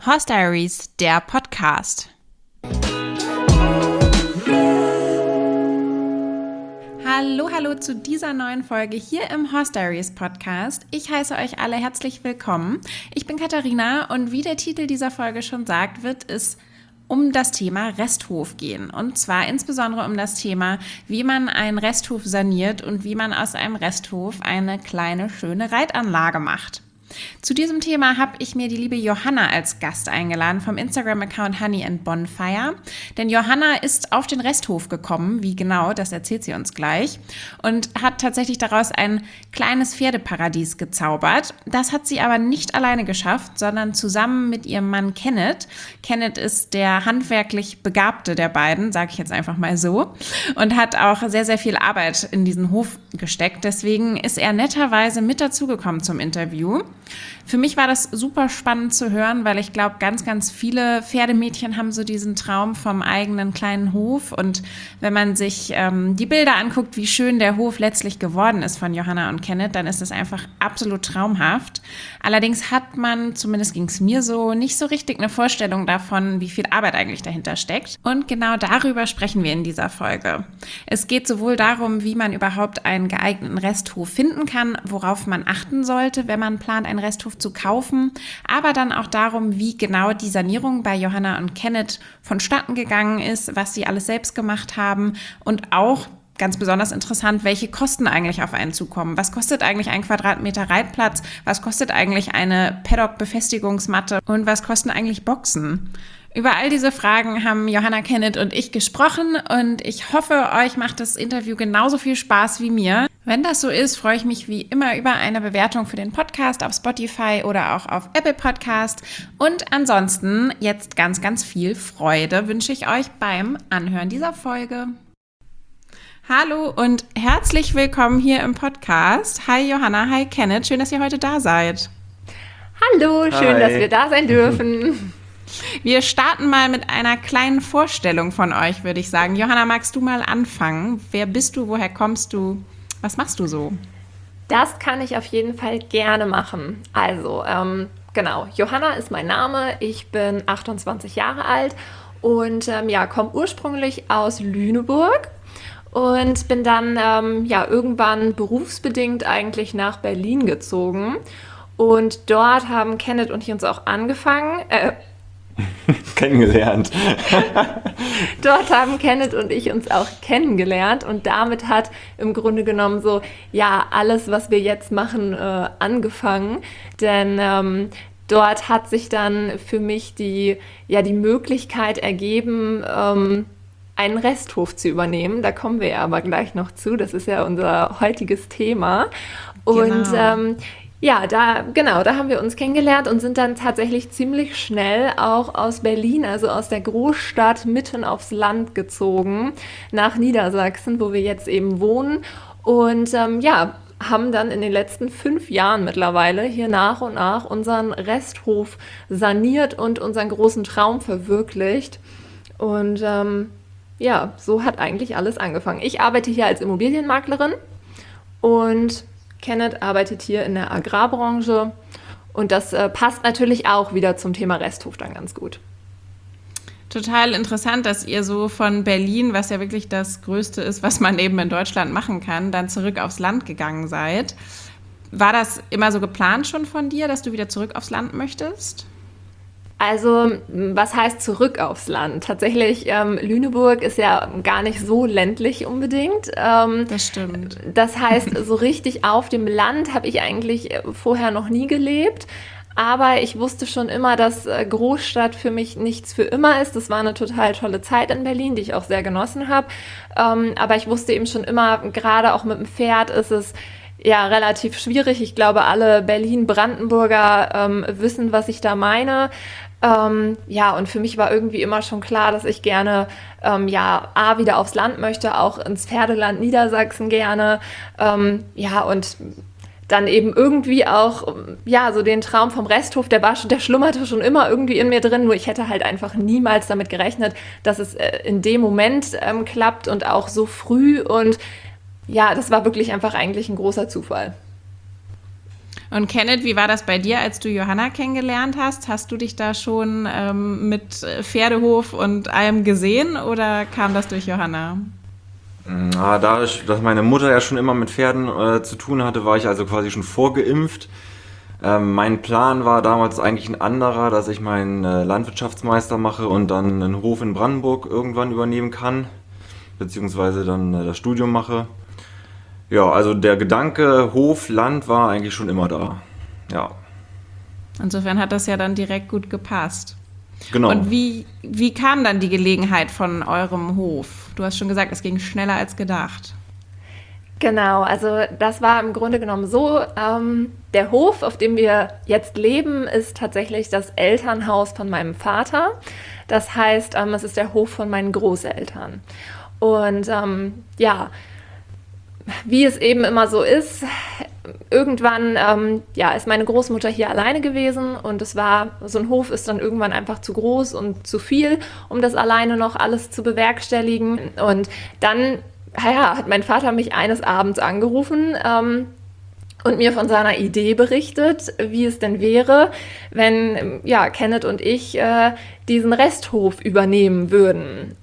Horse Diaries, der Podcast. Hallo zu dieser neuen Folge hier im Horse Diaries Podcast. Ich heiße euch alle herzlich willkommen. Ich bin Katharina und wie der Titel dieser Folge schon sagt, wird es um das Thema Resthof gehen. Und zwar insbesondere um das Thema, wie man einen Resthof saniert und wie man aus einem Resthof eine kleine, schöne Reitanlage macht. Zu diesem Thema habe ich mir die liebe Johanna als Gast eingeladen vom Instagram-Account Honey and Bonfire. Denn Johanna ist auf den Resthof gekommen, wie genau, das erzählt sie uns gleich, und hat tatsächlich daraus ein kleines Pferdeparadies gezaubert. Das hat sie aber nicht alleine geschafft, sondern zusammen mit ihrem Mann Kenneth. Kenneth ist der handwerklich Begabte der beiden, sage ich jetzt einfach mal so, und hat auch sehr, sehr viel Arbeit in diesen Hof gesteckt. Deswegen ist er netterweise mit dazugekommen zum Interview. Für mich war das super spannend zu hören, weil ich glaube, ganz, ganz viele Pferdemädchen haben so diesen Traum vom eigenen kleinen Hof. Und wenn man sich die Bilder anguckt, wie schön der Hof letztlich geworden ist von Johanna und Kenneth, dann ist es einfach absolut traumhaft. Allerdings hat man, zumindest ging es mir so, nicht so richtig eine Vorstellung davon, wie viel Arbeit eigentlich dahinter steckt. Und genau darüber sprechen wir in dieser Folge. Es geht sowohl darum, wie man überhaupt einen geeigneten Resthof finden kann, worauf man achten sollte, wenn man plant, einen Resthof zu kaufen, aber dann auch darum, wie genau die Sanierung bei Johanna und Kenneth vonstatten gegangen ist, was sie alles selbst gemacht haben und auch ganz besonders interessant, welche Kosten eigentlich auf einen zukommen. Was kostet eigentlich ein Quadratmeter Reitplatz? Was kostet eigentlich eine Paddock-Befestigungsmatte? Und was kosten eigentlich Boxen? Über all diese Fragen haben Johanna, Kenneth und ich gesprochen und ich hoffe, euch macht das Interview genauso viel Spaß wie mir. Wenn das so ist, freue ich mich wie immer über eine Bewertung für den Podcast auf Spotify oder auch auf Apple Podcast. Und ansonsten jetzt ganz, ganz viel Freude wünsche ich euch beim Anhören dieser Folge. Hallo und herzlich willkommen hier im Podcast. Hi Johanna, hi Kenneth, schön, dass ihr heute da seid. Hallo, schön, dass wir da sein dürfen. Wir starten mal mit einer kleinen Vorstellung von euch, würde ich sagen. Johanna, magst du mal anfangen? Wer bist du? Woher kommst du? Was machst du so? Das kann ich auf jeden Fall gerne machen. Also, genau, Johanna ist mein Name. Ich bin 28 Jahre alt und komme ursprünglich aus Lüneburg und bin dann irgendwann berufsbedingt eigentlich nach Berlin gezogen. Und dort haben Kenneth und ich uns auch kennengelernt. Dort haben Kenneth und ich uns auch kennengelernt und damit hat im Grunde genommen so, alles, was wir jetzt machen, angefangen. Denn dort hat sich dann für mich die Möglichkeit ergeben, einen Resthof zu übernehmen. Da kommen wir ja aber gleich noch zu. Das ist ja unser heutiges Thema. Und da haben wir uns kennengelernt und sind dann tatsächlich ziemlich schnell auch aus Berlin, also aus der Großstadt, mitten aufs Land gezogen, nach Niedersachsen, wo wir jetzt eben wohnen. Und haben dann in den letzten 5 Jahren mittlerweile hier nach und nach unseren Resthof saniert und unseren großen Traum verwirklicht. Und so hat eigentlich alles angefangen. Ich arbeite hier als Immobilienmaklerin und Kenneth arbeitet hier in der Agrarbranche und das passt natürlich auch wieder zum Thema Resthof dann ganz gut. Total interessant, dass ihr so von Berlin, was ja wirklich das Größte ist, was man eben in Deutschland machen kann, dann zurück aufs Land gegangen seid. War das immer so geplant schon von dir, dass du wieder zurück aufs Land möchtest? Also, was heißt zurück aufs Land? Tatsächlich, Lüneburg ist ja gar nicht so ländlich unbedingt. Das stimmt. Das heißt, so richtig auf dem Land habe ich eigentlich vorher noch nie gelebt. Aber ich wusste schon immer, dass Großstadt für mich nichts für immer ist. Das war eine total tolle Zeit in Berlin, die ich auch sehr genossen habe. Aber ich wusste eben schon immer, gerade auch mit dem Pferd ist es relativ schwierig. Ich glaube, alle Berlin-Brandenburger wissen, was ich da meine. Und für mich war irgendwie immer schon klar, dass ich gerne wieder aufs Land möchte, auch ins Pferdeland Niedersachsen gerne. Und dann eben irgendwie auch, so den Traum vom Resthof, der schlummerte schon immer irgendwie in mir drin, nur ich hätte halt einfach niemals damit gerechnet, dass es in dem Moment klappt und auch so früh und das war wirklich einfach eigentlich ein großer Zufall. Und Kenneth, wie war das bei dir, als du Johanna kennengelernt hast? Hast du dich da schon mit Pferdehof und allem gesehen oder kam das durch Johanna? Dadurch, dass meine Mutter ja schon immer mit Pferden zu tun hatte, war ich also quasi schon vorgeimpft. Mein Plan war damals eigentlich ein anderer, dass ich meinen Landwirtschaftsmeister mache und dann einen Hof in Brandenburg irgendwann übernehmen kann, beziehungsweise dann das Studium mache. Ja, also der Gedanke Hof, Land war eigentlich schon immer da. Ja, Insofern hat das ja dann direkt gut gepasst. genau. Und wie kam dann die Gelegenheit von eurem Hof? Du hast schon gesagt, es ging schneller als gedacht. Genau, also das war im Grunde genommen so, der Hof, auf dem wir jetzt leben, ist tatsächlich das Elternhaus von meinem Vater. Das heißt, es ist der Hof von meinen Großeltern. Und ja, wie es eben immer so ist, irgendwann ist meine Großmutter hier alleine gewesen und es war, so ein Hof ist dann irgendwann einfach zu groß und zu viel, um das alleine noch alles zu bewerkstelligen. Und dann hat mein Vater mich eines Abends angerufen und mir von seiner Idee berichtet, wie es denn wäre, wenn Kenneth und ich diesen Resthof übernehmen würden.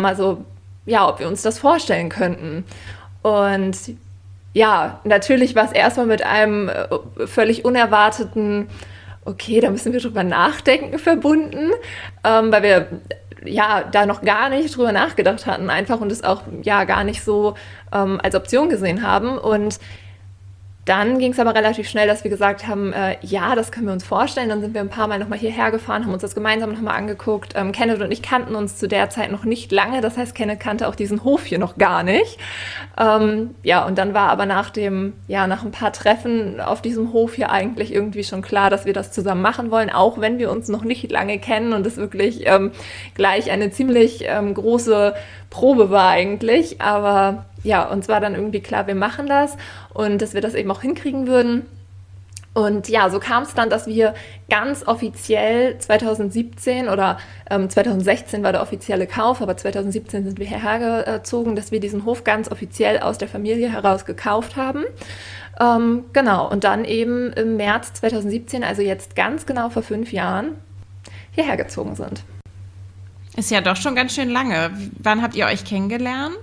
Ob wir uns das vorstellen könnten. Und ja, natürlich war es erstmal mit einem völlig unerwarteten, okay, da müssen wir drüber nachdenken, verbunden, weil wir da noch gar nicht drüber nachgedacht hatten einfach und es auch gar nicht so als Option gesehen haben. Und dann ging es aber relativ schnell, dass wir gesagt haben, das können wir uns vorstellen. Dann sind wir ein paar Mal nochmal hierher gefahren, haben uns das gemeinsam nochmal angeguckt. Kenneth und ich kannten uns zu der Zeit noch nicht lange. Das heißt, Kenneth kannte auch diesen Hof hier noch gar nicht. Und dann war aber nach ein paar Treffen auf diesem Hof hier eigentlich irgendwie schon klar, dass wir das zusammen machen wollen, auch wenn wir uns noch nicht lange kennen und es wirklich gleich eine ziemlich große Probe war eigentlich. Aber uns war dann irgendwie klar, wir machen das und dass wir das eben auch hinkriegen würden. Und so kam es dann, dass wir ganz offiziell 2017 oder 2016 war der offizielle Kauf, aber 2017 sind wir hierher gezogen, dass wir diesen Hof ganz offiziell aus der Familie heraus gekauft haben. Genau, und dann eben im März 2017, also jetzt ganz genau vor 5 Jahren, hierher gezogen sind. Ist ja doch schon ganz schön lange. Wann habt ihr euch kennengelernt?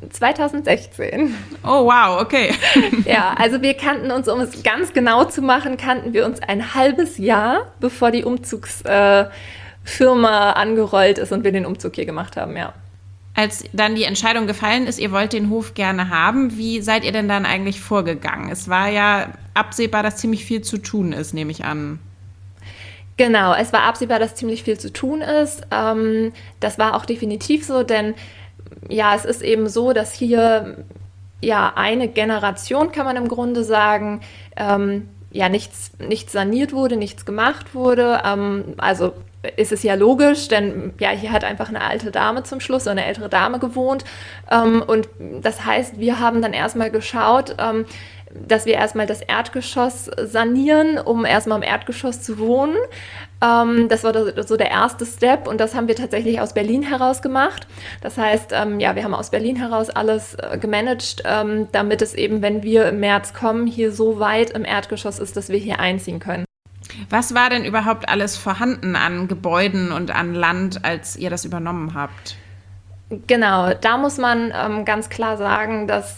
2016. Oh, wow, okay. Ja, also wir kannten uns, um es ganz genau zu machen, kannten wir uns ein halbes Jahr, bevor die Umzugsfirma angerollt ist und wir den Umzug hier gemacht haben, ja. Als dann die Entscheidung gefallen ist, ihr wollt den Hof gerne haben, wie seid ihr denn dann eigentlich vorgegangen? Es war ja absehbar, dass ziemlich viel zu tun ist, nehme ich an. Genau, es war absehbar, dass ziemlich viel zu tun ist. Das war auch definitiv so, denn es ist eben so, dass hier eine Generation, kann man im Grunde sagen, nichts saniert wurde, nichts gemacht wurde. Also ist es ja logisch, denn hier hat einfach eine alte Dame zum Schluss, eine ältere Dame gewohnt. Und das heißt, wir haben dann erstmal geschaut, dass wir erstmal das Erdgeschoss sanieren, um erstmal im Erdgeschoss zu wohnen. Das war so der erste Step und das haben wir tatsächlich aus Berlin heraus gemacht. Das heißt, wir haben aus Berlin heraus alles gemanagt, damit es eben, wenn wir im März kommen, hier so weit im Erdgeschoss ist, dass wir hier einziehen können. Was war denn überhaupt alles vorhanden an Gebäuden und an Land, als ihr das übernommen habt? Genau, da muss man ganz klar sagen, dass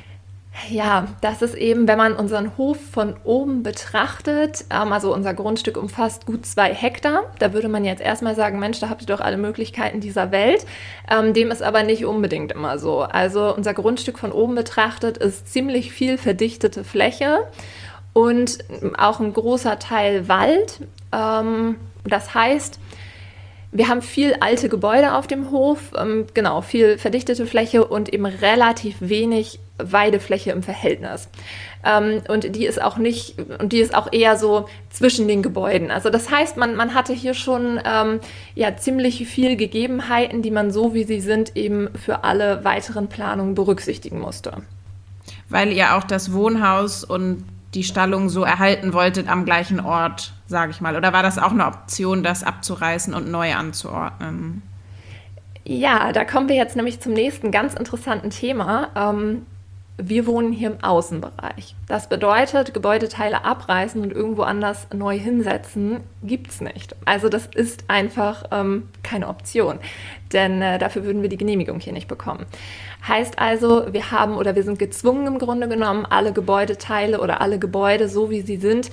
das ist eben, wenn man unseren Hof von oben betrachtet, also unser Grundstück umfasst gut 2 Hektar. Da würde man jetzt erstmal sagen, Mensch, da habt ihr doch alle Möglichkeiten dieser Welt. Dem ist aber nicht unbedingt immer so. Also unser Grundstück von oben betrachtet ist ziemlich viel verdichtete Fläche und auch ein großer Teil Wald. Das heißt, wir haben viel alte Gebäude auf dem Hof, viel verdichtete Fläche und eben relativ wenig Weidefläche im Verhältnis. Und die ist auch eher so zwischen den Gebäuden. Also das heißt, man hatte hier schon ziemlich viel Gegebenheiten, die man so, wie sie sind, eben für alle weiteren Planungen berücksichtigen musste. Weil ihr auch das Wohnhaus und die Stallung so erhalten wolltet am gleichen Ort, sage ich mal. Oder war das auch eine Option, das abzureißen und neu anzuordnen? Ja, da kommen wir jetzt nämlich zum nächsten ganz interessanten Thema. wir wohnen hier im Außenbereich. Das bedeutet, Gebäudeteile abreißen und irgendwo anders neu hinsetzen, gibt's nicht. Also das ist einfach keine Option, denn dafür würden wir die Genehmigung hier nicht bekommen. Heißt also, wir sind gezwungen im Grunde genommen, alle Gebäudeteile oder alle Gebäude, so wie sie sind,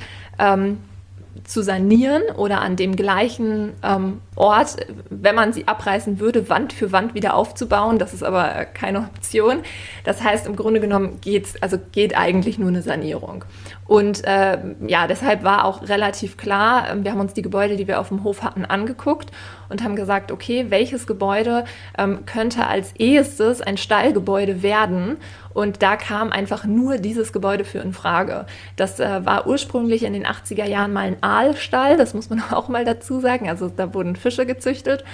zu sanieren oder an dem gleichen Ort, wenn man sie abreißen würde, Wand für Wand wieder aufzubauen. Das ist aber keine Option. Das heißt, im Grunde genommen geht eigentlich nur eine Sanierung. Und deshalb war auch relativ klar, wir haben uns die Gebäude, die wir auf dem Hof hatten, angeguckt und haben gesagt, okay, welches Gebäude könnte als ehestes ein Stallgebäude werden? Und da kam einfach nur dieses Gebäude für in Frage. Das war ursprünglich in den 80er Jahren mal ein Aalstall, das muss man auch mal dazu sagen. Also da wurden Fische gezüchtet.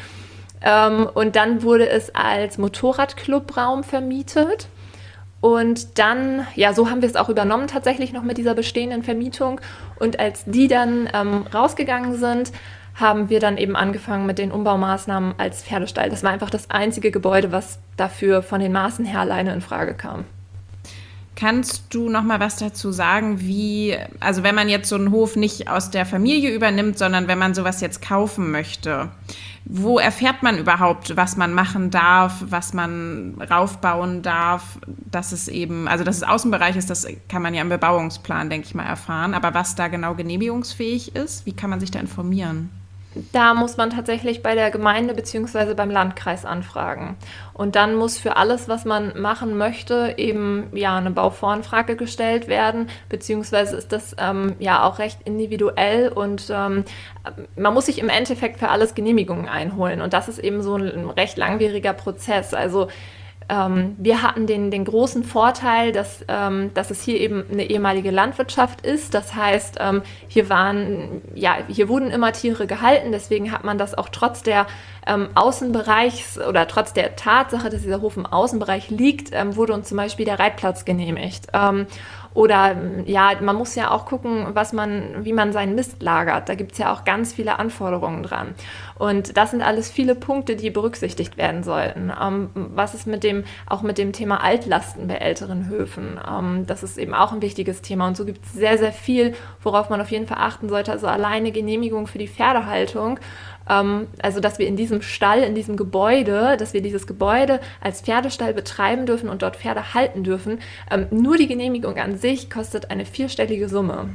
Und dann wurde es als Motorradclubraum vermietet. Und dann, so haben wir es auch übernommen tatsächlich noch mit dieser bestehenden Vermietung. Und als die dann rausgegangen sind, haben wir dann eben angefangen mit den Umbaumaßnahmen als Pferdestall. Das war einfach das einzige Gebäude, was dafür von den Maßen her alleine in Frage kam. Kannst du noch mal was dazu sagen, also wenn man jetzt so einen Hof nicht aus der Familie übernimmt, sondern wenn man sowas jetzt kaufen möchte, wo erfährt man überhaupt, was man machen darf, was man raufbauen darf, dass es Außenbereich ist, das kann man ja im Bebauungsplan, denke ich mal, erfahren, aber was da genau genehmigungsfähig ist, wie kann man sich da informieren? Da muss man tatsächlich bei der Gemeinde bzw. beim Landkreis anfragen. Und dann muss für alles, was man machen möchte, eben eine Bauvoranfrage gestellt werden, beziehungsweise ist das auch recht individuell und man muss sich im Endeffekt für alles Genehmigungen einholen. Und das ist eben so ein recht langwieriger Prozess. Also wir hatten den großen Vorteil, dass es hier eben eine ehemalige Landwirtschaft ist. Das heißt, hier wurden immer Tiere gehalten. Deswegen hat man das auch trotz der Außenbereichs oder trotz der Tatsache, dass dieser Hof im Außenbereich liegt, wurde uns zum Beispiel der Reitplatz genehmigt. Oder man muss ja auch gucken, wie man seinen Mist lagert. Da gibt es ja auch ganz viele Anforderungen dran. Und das sind alles viele Punkte, die berücksichtigt werden sollten. Was ist mit dem Thema Altlasten bei älteren Höfen? Das ist eben auch ein wichtiges Thema. Und so gibt es sehr, sehr viel, worauf man auf jeden Fall achten sollte. Also alleine Genehmigung für die Pferdehaltung. Also dass wir in diesem Stall, in diesem Gebäude, dass wir dieses Gebäude als Pferdestall betreiben dürfen und dort Pferde halten dürfen. Nur die Genehmigung an sich kostet eine 4-stellige Summe.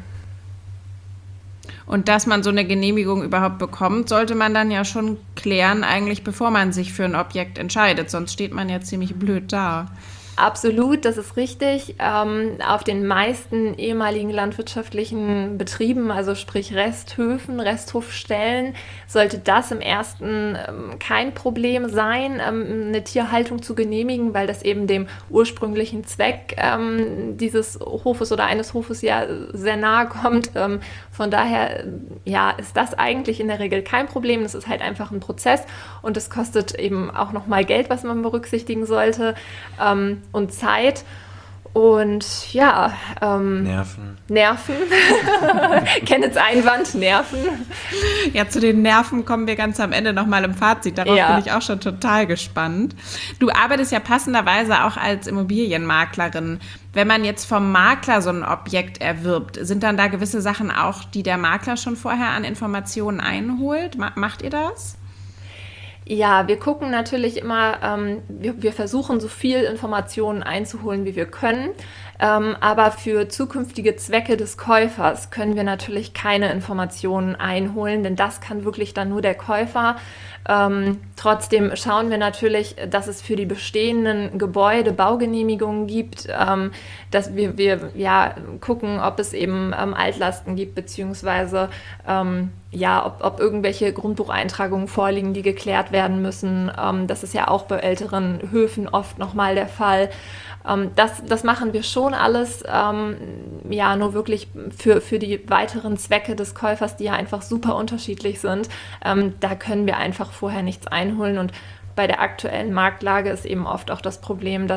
Und dass man so eine Genehmigung überhaupt bekommt, sollte man dann ja schon klären, eigentlich bevor man sich für ein Objekt entscheidet. Sonst steht man ja ziemlich blöd da. Absolut, das ist richtig. Auf den meisten ehemaligen landwirtschaftlichen Betrieben, also sprich Resthöfen, Resthofstellen, sollte das im ersten kein Problem sein, eine Tierhaltung zu genehmigen, weil das eben dem ursprünglichen Zweck dieses Hofes oder eines Hofes ja sehr nahe kommt. Von daher ist das eigentlich in der Regel kein Problem. Das ist halt einfach ein Prozess und es kostet eben auch nochmal Geld, was man berücksichtigen sollte. Und Zeit und Nerven. Kenneths Einwand, Nerven. Ja, zu den Nerven kommen wir ganz am Ende nochmal im Fazit. Darauf bin ich auch schon total gespannt. Du arbeitest ja passenderweise auch als Immobilienmaklerin. Wenn man jetzt vom Makler so ein Objekt erwirbt, sind dann da gewisse Sachen auch, die der Makler schon vorher an Informationen einholt? Macht ihr das? Ja, wir gucken natürlich immer, wir versuchen so viel Informationen einzuholen, wie wir können, aber für zukünftige Zwecke des Käufers können wir natürlich keine Informationen einholen, denn das kann wirklich dann nur der Käufer. Trotzdem schauen wir natürlich, dass es für die bestehenden Gebäude Baugenehmigungen gibt, dass wir gucken, ob es eben Altlasten gibt, beziehungsweise ob irgendwelche Grundbucheintragungen vorliegen, die geklärt werden müssen. Das ist ja auch bei älteren Höfen oft nochmal der Fall. Das machen wir schon alles, nur wirklich für die weiteren Zwecke des Käufers, die ja einfach super unterschiedlich sind. Da können wir einfach vorher nichts einholen und bei der aktuellen Marktlage ist eben oft auch das Problem, dass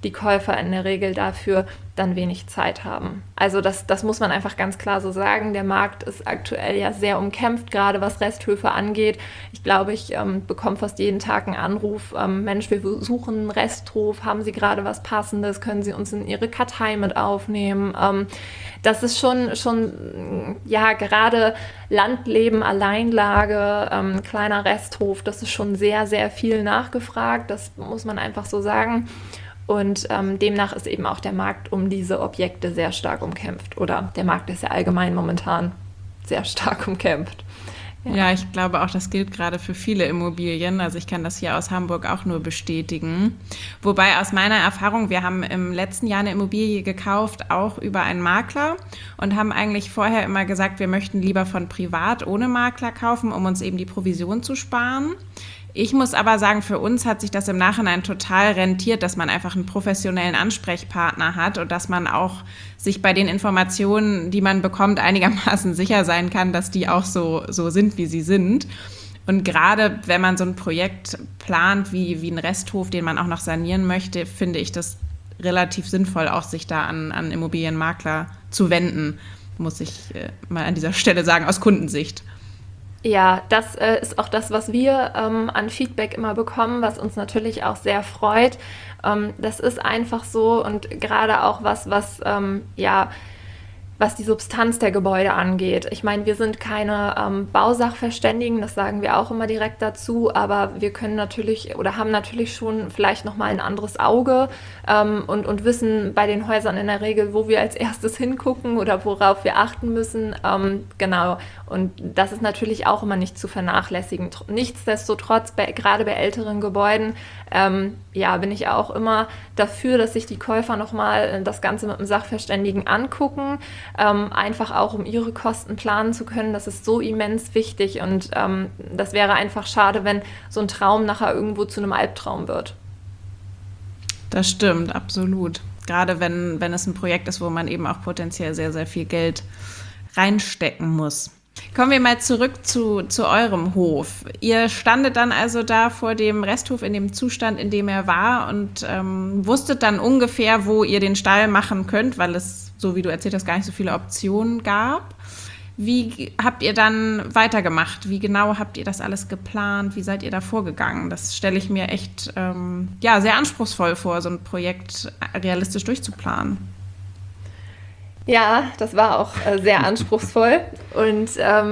die Käufer in der Regel dafür dann wenig Zeit haben. Also das muss man einfach ganz klar so sagen. Der Markt ist aktuell ja sehr umkämpft, gerade was Resthöfe angeht. Ich glaube, ich bekomme fast jeden Tag einen Anruf, Mensch, wir suchen einen Resthof, haben Sie gerade was Passendes, können Sie uns in Ihre Kartei mit aufnehmen? Das ist schon ja, gerade Landleben, Alleinlage, kleiner Resthof, das ist schon sehr, sehr viel nachgefragt, das muss man einfach so sagen. Und demnach ist eben auch der Markt um diese Objekte sehr stark umkämpft. Oder der Markt ist ja allgemein momentan sehr stark umkämpft. Ja, ich glaube auch, das gilt gerade für viele Immobilien. Also ich kann das hier aus Hamburg auch nur bestätigen. Wobei aus meiner Erfahrung, wir haben im letzten Jahr eine Immobilie gekauft, auch über einen Makler und haben eigentlich vorher immer gesagt, wir möchten lieber von privat ohne Makler kaufen, um uns eben die Provision zu sparen. Ich muss aber sagen, für uns hat sich das im Nachhinein total rentiert, dass man einfach einen professionellen Ansprechpartner hat und dass man auch sich bei den Informationen, die man bekommt, einigermaßen sicher sein kann, dass die auch so sind, wie sie sind. Und gerade wenn man so ein Projekt plant, wie ein Resthof, den man auch noch sanieren möchte, finde ich das relativ sinnvoll, auch sich da an Immobilienmakler zu wenden, muss ich mal an dieser Stelle sagen, aus Kundensicht. Ja, das ist auch das, was wir an Feedback immer bekommen, was uns natürlich auch sehr freut. Das ist einfach so und gerade auch was die Substanz der Gebäude angeht. Ich meine, wir sind keine Bausachverständigen, das sagen wir auch immer direkt dazu, aber wir können natürlich oder haben natürlich schon vielleicht nochmal ein anderes Auge und wissen bei den Häusern in der Regel, wo wir als erstes hingucken oder worauf wir achten müssen. Genau, und das ist natürlich auch immer nicht zu vernachlässigen. Nichtsdestotrotz, gerade bei älteren Gebäuden, bin ich auch immer dafür, dass sich die Käufer nochmal das Ganze mit einem Sachverständigen angucken, einfach auch um ihre Kosten planen zu können. Das ist so immens wichtig und das wäre einfach schade, wenn so ein Traum nachher irgendwo zu einem Albtraum wird. Das stimmt, absolut. Gerade wenn es ein Projekt ist, wo man eben auch potenziell sehr, sehr viel Geld reinstecken muss. Kommen wir mal zurück zu eurem Hof. Ihr standet dann also da vor dem Resthof in dem Zustand, in dem er war und wusstet dann ungefähr, wo ihr den Stall machen könnt, weil es, so wie du erzählt hast, gar nicht so viele Optionen gab. Wie habt ihr dann weitergemacht? Wie genau habt ihr das alles geplant? Wie seid ihr da vorgegangen? Das stelle ich mir echt sehr anspruchsvoll vor, so ein Projekt realistisch durchzuplanen. Ja, das war auch sehr anspruchsvoll und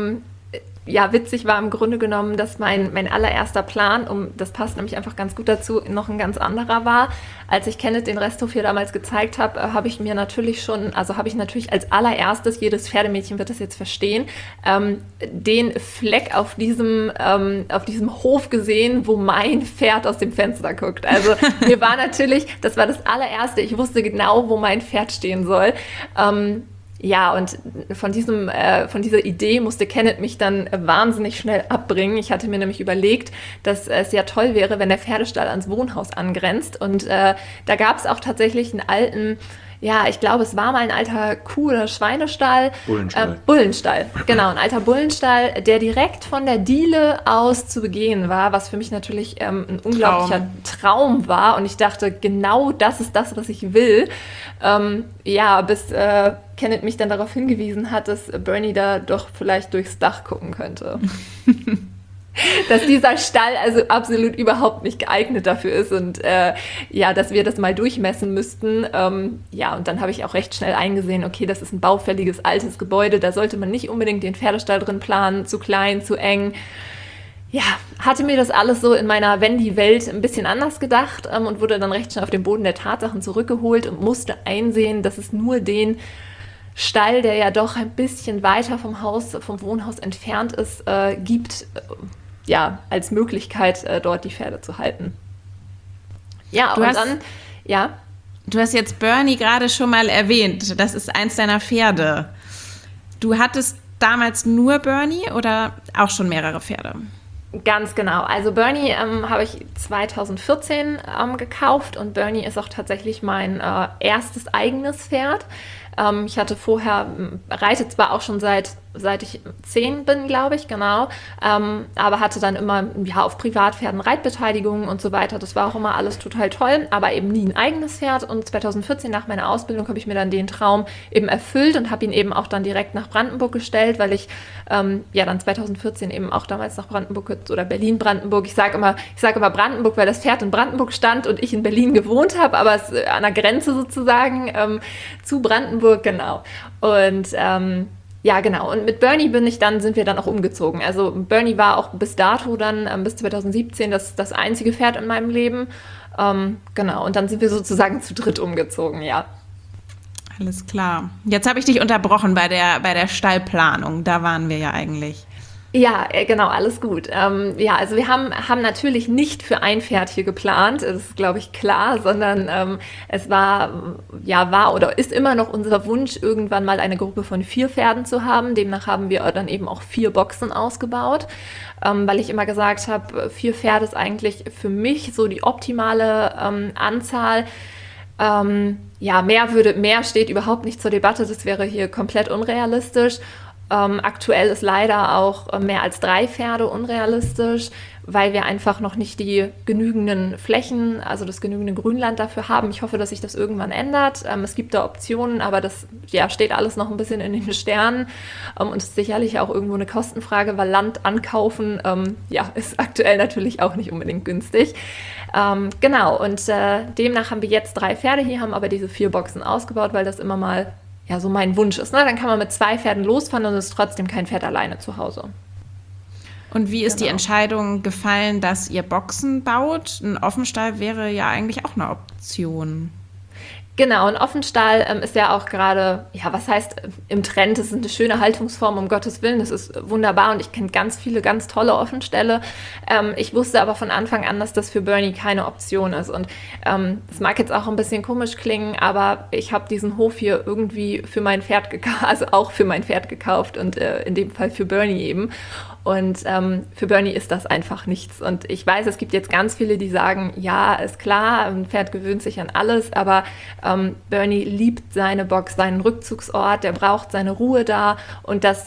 witzig war im Grunde genommen, dass mein allererster Plan, das passt nämlich einfach ganz gut dazu, noch ein ganz anderer war. Als ich Kenneth den Resthof hier damals gezeigt habe, habe ich natürlich als allererstes, jedes Pferdemädchen wird das jetzt verstehen, den Fleck auf diesem Hof gesehen, wo mein Pferd aus dem Fenster guckt. Also mir war natürlich, das war das allererste, ich wusste genau, wo mein Pferd stehen soll. Und von dieser Idee musste Kenneth mich dann wahnsinnig schnell abbringen. Ich hatte mir nämlich überlegt, dass es ja toll wäre, wenn der Pferdestall ans Wohnhaus angrenzt. Und da gab es auch tatsächlich einen alten, ich glaube, es war mal ein alter Kuh- oder Schweinestall. Bullenstall, genau, ein alter Bullenstall, der direkt von der Diele aus zu begehen war, was für mich natürlich ein unglaublicher Traum war. Und ich dachte, genau das ist das, was ich will. Bis Kenneth mich dann darauf hingewiesen hat, dass Bernie da doch vielleicht durchs Dach gucken könnte. Dass dieser Stall also absolut überhaupt nicht geeignet dafür ist und dass wir das mal durchmessen müssten. Und dann habe ich auch recht schnell eingesehen, okay, das ist ein baufälliges, altes Gebäude, da sollte man nicht unbedingt den Pferdestall drin planen, zu klein, zu eng. Ja, hatte mir das alles so in meiner Wendy-Welt ein bisschen anders gedacht und wurde dann recht schnell auf den Boden der Tatsachen zurückgeholt und musste einsehen, dass es nur den Stall, der ja doch ein bisschen weiter vom Wohnhaus entfernt ist, gibt, als Möglichkeit, dort die Pferde zu halten. Ja, Du hast jetzt Bernie gerade schon mal erwähnt. Das ist eins deiner Pferde. Du hattest damals nur Bernie oder auch schon mehrere Pferde? Ganz genau. Also Bernie habe ich 2014 gekauft und Bernie ist auch tatsächlich mein erstes eigenes Pferd. Ich hatte vorher, reite zwar auch schon seit ich 10 bin, glaube ich, genau, aber hatte dann immer auf Privatpferden Reitbeteiligungen und so weiter. Das war auch immer alles total toll, aber eben nie ein eigenes Pferd. Und 2014 nach meiner Ausbildung habe ich mir dann den Traum eben erfüllt und habe ihn eben auch dann direkt nach Brandenburg gestellt, weil ich dann 2014 eben auch damals nach Brandenburg oder Berlin-Brandenburg, ich sage immer Brandenburg, weil das Pferd in Brandenburg stand und ich in Berlin gewohnt habe, aber es an der Grenze sozusagen zu Brandenburg, genau. Und ja, genau. Und mit Bernie sind wir dann auch umgezogen. Also Bernie war auch bis dato dann, bis 2017, das einzige Pferd in meinem Leben. Genau. Und dann sind wir sozusagen zu dritt umgezogen, ja. Alles klar. Jetzt habe ich dich unterbrochen bei der Stallplanung. Da waren wir ja eigentlich. Ja, genau, alles gut. Also wir haben natürlich nicht für ein Pferd hier geplant, das ist, glaube ich, klar, sondern es war oder ist immer noch unser Wunsch, irgendwann mal eine Gruppe von 4 Pferden zu haben. Demnach haben wir dann eben auch 4 Boxen ausgebaut, weil ich immer gesagt habe, 4 Pferde ist eigentlich für mich so die optimale Anzahl. Mehr steht überhaupt nicht zur Debatte, das wäre hier komplett unrealistisch. Aktuell ist leider auch mehr als 3 Pferde unrealistisch, weil wir einfach noch nicht die genügenden Flächen, also das genügende Grünland dafür haben. Ich hoffe, dass sich das irgendwann ändert. Es gibt da Optionen, aber das steht alles noch ein bisschen in den Sternen und ist sicherlich auch irgendwo eine Kostenfrage, weil Land ankaufen ist aktuell natürlich auch nicht unbedingt günstig. Genau, und demnach haben wir jetzt 3 Pferde hier, haben aber diese 4 Boxen ausgebaut, weil das immer mal so mein Wunsch ist. Ne? Dann kann man mit 2 Pferden losfahren und es ist trotzdem kein Pferd alleine zu Hause. Und wie ist die Entscheidung gefallen, dass ihr Boxen baut? Ein Offenstall wäre ja eigentlich auch eine Option. Genau, ein Offenstall ist ja auch gerade, was heißt im Trend, das ist eine schöne Haltungsform, um Gottes Willen, das ist wunderbar und ich kenne ganz viele ganz tolle Offenställe. Ich wusste aber von Anfang an, dass das für Bernie keine Option ist und das mag jetzt auch ein bisschen komisch klingen, aber ich habe diesen Hof hier irgendwie für mein Pferd gekauft, also auch für mein Pferd gekauft und in dem Fall für Bernie eben. Und für Bernie ist das einfach nichts. Und ich weiß, es gibt jetzt ganz viele, die sagen, ja, ist klar, ein Pferd gewöhnt sich an alles, aber Bernie liebt seine Box, seinen Rückzugsort, der braucht seine Ruhe da und das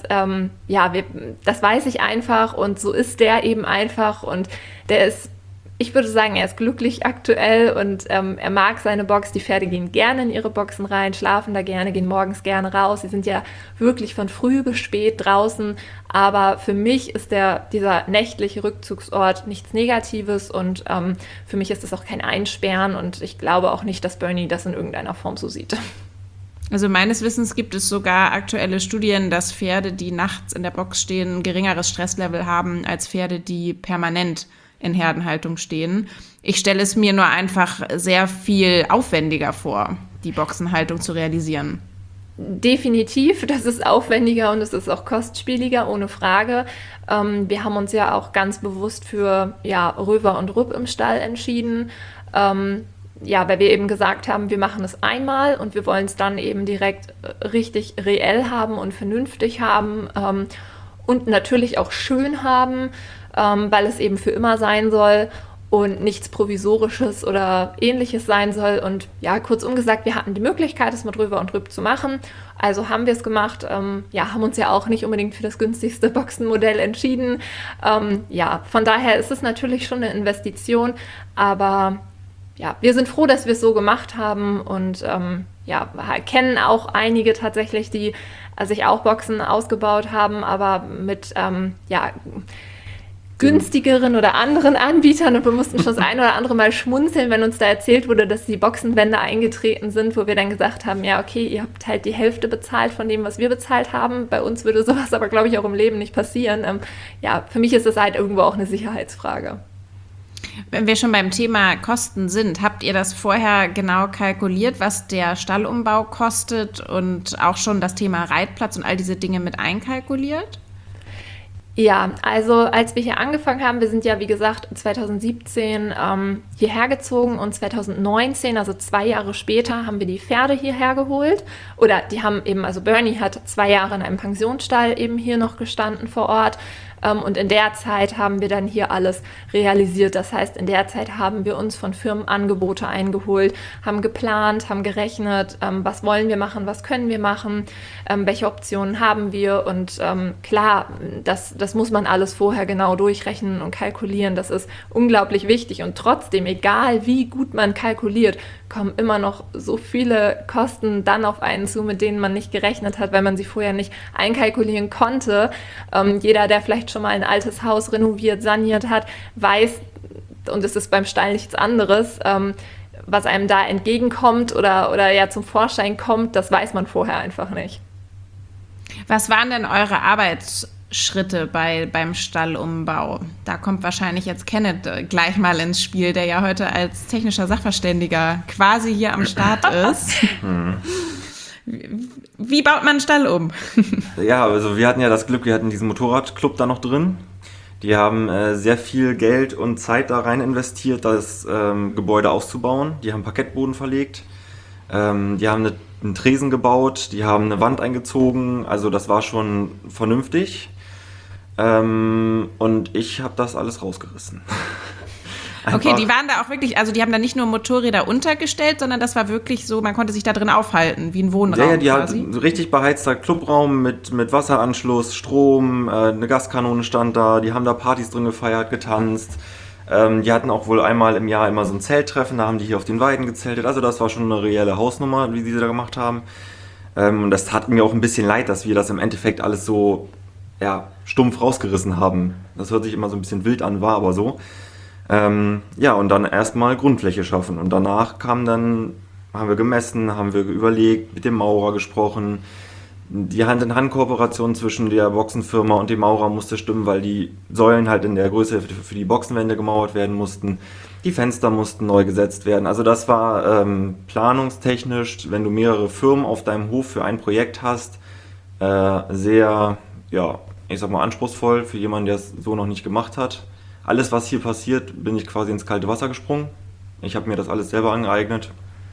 weiß ich einfach und so ist der eben einfach und der ist, ich würde sagen, er ist glücklich aktuell und er mag seine Box. Die Pferde gehen gerne in ihre Boxen rein, schlafen da gerne, gehen morgens gerne raus. Sie sind ja wirklich von früh bis spät draußen. Aber für mich ist dieser nächtliche Rückzugsort nichts Negatives und für mich ist es auch kein Einsperren und ich glaube auch nicht, dass Bernie das in irgendeiner Form so sieht. Also meines Wissens gibt es sogar aktuelle Studien, dass Pferde, die nachts in der Box stehen, ein geringeres Stresslevel haben als Pferde, die permanent in Herdenhaltung stehen. Ich stelle es mir nur einfach sehr viel aufwendiger vor, die Boxenhaltung zu realisieren. Definitiv, das ist aufwendiger und es ist auch kostspieliger, ohne Frage. Wir haben uns ja auch ganz bewusst für Röver und Rüpp im Stall entschieden, weil wir eben gesagt haben, wir machen es einmal und wir wollen es dann eben direkt richtig reell haben und vernünftig haben und natürlich auch schön haben, weil es eben für immer sein soll und nichts Provisorisches oder Ähnliches sein soll. Und kurzum gesagt, wir hatten die Möglichkeit, es mit Röver und Rüpp zu machen. Also haben wir es gemacht, haben uns ja auch nicht unbedingt für das günstigste Boxenmodell entschieden. Von daher ist es natürlich schon eine Investition, aber wir sind froh, dass wir es so gemacht haben und kennen auch einige tatsächlich, die sich auch Boxen ausgebaut haben, aber mit günstigeren oder anderen Anbietern und wir mussten schon das ein oder andere Mal schmunzeln, wenn uns da erzählt wurde, dass die Boxenwände eingetreten sind, wo wir dann gesagt haben, ja okay, ihr habt halt die Hälfte bezahlt von dem, was wir bezahlt haben. Bei uns würde sowas aber, glaube ich, auch im Leben nicht passieren. Für mich ist das halt irgendwo auch eine Sicherheitsfrage. Wenn wir schon beim Thema Kosten sind, habt ihr das vorher genau kalkuliert, was der Stallumbau kostet und auch schon das Thema Reitplatz und all diese Dinge mit einkalkuliert? Ja, also als wir hier angefangen haben, wir sind ja wie gesagt 2017 hierher gezogen und 2019, also 2 Jahre später, haben wir die Pferde hierher geholt. Oder die haben eben, also Bernie hat 2 Jahre in einem Pensionsstall eben hier noch gestanden vor Ort. Und in der Zeit haben wir dann hier alles realisiert. Das heißt, in der Zeit haben wir uns von Firmen Angebote eingeholt, haben geplant, haben gerechnet, was wollen wir machen, was können wir machen, welche Optionen haben wir. Und klar, das muss man alles vorher genau durchrechnen und kalkulieren. Das ist unglaublich wichtig. Und trotzdem, egal wie gut man kalkuliert, kommen immer noch so viele Kosten dann auf einen zu, mit denen man nicht gerechnet hat, weil man sie vorher nicht einkalkulieren konnte. Jeder, der vielleicht schon mal ein altes Haus renoviert, saniert hat, weiß, und es ist beim Stall nichts anderes, was einem da entgegenkommt oder ja zum Vorschein kommt, das weiß man vorher einfach nicht. Was waren denn eure Arbeitsschritte beim Stallumbau? Da kommt wahrscheinlich jetzt Kenneth gleich mal ins Spiel, der ja heute als technischer Sachverständiger quasi hier am Start ist. Wie baut man einen Stall um? Ja, also wir hatten ja das Glück, wir hatten diesen Motorradclub da noch drin. Die haben sehr viel Geld und Zeit da rein investiert, das Gebäude auszubauen. Die haben Parkettboden verlegt, die haben einen Tresen gebaut, die haben eine Wand eingezogen. Also das war schon vernünftig. Und ich habe das alles rausgerissen. Okay, die waren da auch wirklich, also die haben da nicht nur Motorräder untergestellt, sondern das war wirklich so, man konnte sich da drin aufhalten, wie ein Wohnraum. Ja, die quasi. hatten richtig beheizter Clubraum mit Wasseranschluss, Strom, eine Gaskanone stand da, die haben da Partys drin gefeiert, getanzt. Die hatten auch wohl einmal im Jahr immer so ein Zelttreffen, da haben die hier auf den Weiden gezeltet. Also das war schon eine reelle Hausnummer, wie sie da gemacht haben. Und das tat mir auch ein bisschen leid, dass wir das im Endeffekt alles so stumpf rausgerissen haben. Das hört sich immer so ein bisschen wild an, war aber so. Und dann erstmal Grundfläche schaffen. Und danach haben wir gemessen, haben wir überlegt, mit dem Maurer gesprochen. Die Hand-in-Hand-Kooperation zwischen der Boxenfirma und dem Maurer musste stimmen, weil die Säulen halt in der Größe für die Boxenwände gemauert werden mussten. Die Fenster mussten neu gesetzt werden. Also das war planungstechnisch, wenn du mehrere Firmen auf deinem Hof für ein Projekt hast, sehr, ich sag mal, anspruchsvoll für jemanden, der es so noch nicht gemacht hat. Alles, was hier passiert, bin ich quasi ins kalte Wasser gesprungen. Ich habe mir das alles selber angeeignet.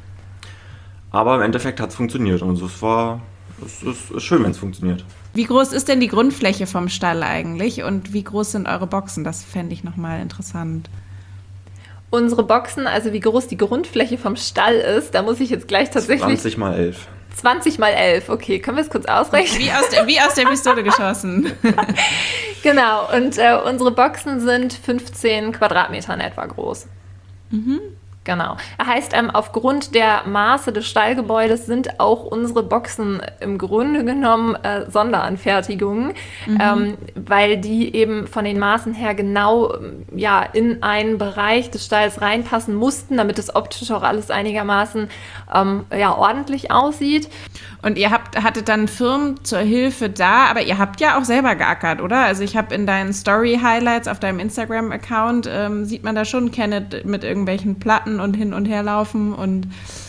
Aber im Endeffekt hat es funktioniert und es ist schön, wenn es funktioniert. Wie groß ist denn die Grundfläche vom Stall eigentlich und wie groß sind eure Boxen? Das fände ich nochmal interessant. Unsere Boxen, also wie groß die Grundfläche vom Stall ist, da muss ich jetzt gleich tatsächlich... 20 mal 11. 20 mal 11, okay. Können wir es kurz ausrechnen? Wie aus der Pistole geschossen. Genau, und unsere Boxen sind 15 Quadratmeter in etwa groß. Mhm. Genau. Das heißt, aufgrund der Maße des Stallgebäudes sind auch unsere Boxen im Grunde genommen Sonderanfertigungen, weil die eben von den Maßen her genau in einen Bereich des Stalls reinpassen mussten, damit das optisch auch alles einigermaßen ordentlich aussieht. Und ihr hattet dann Firmen zur Hilfe da, aber ihr habt ja auch selber geackert, oder? Also ich habe in deinen Story-Highlights auf deinem Instagram-Account, sieht man da schon Kenneth mit irgendwelchen Platten und hin und her laufen und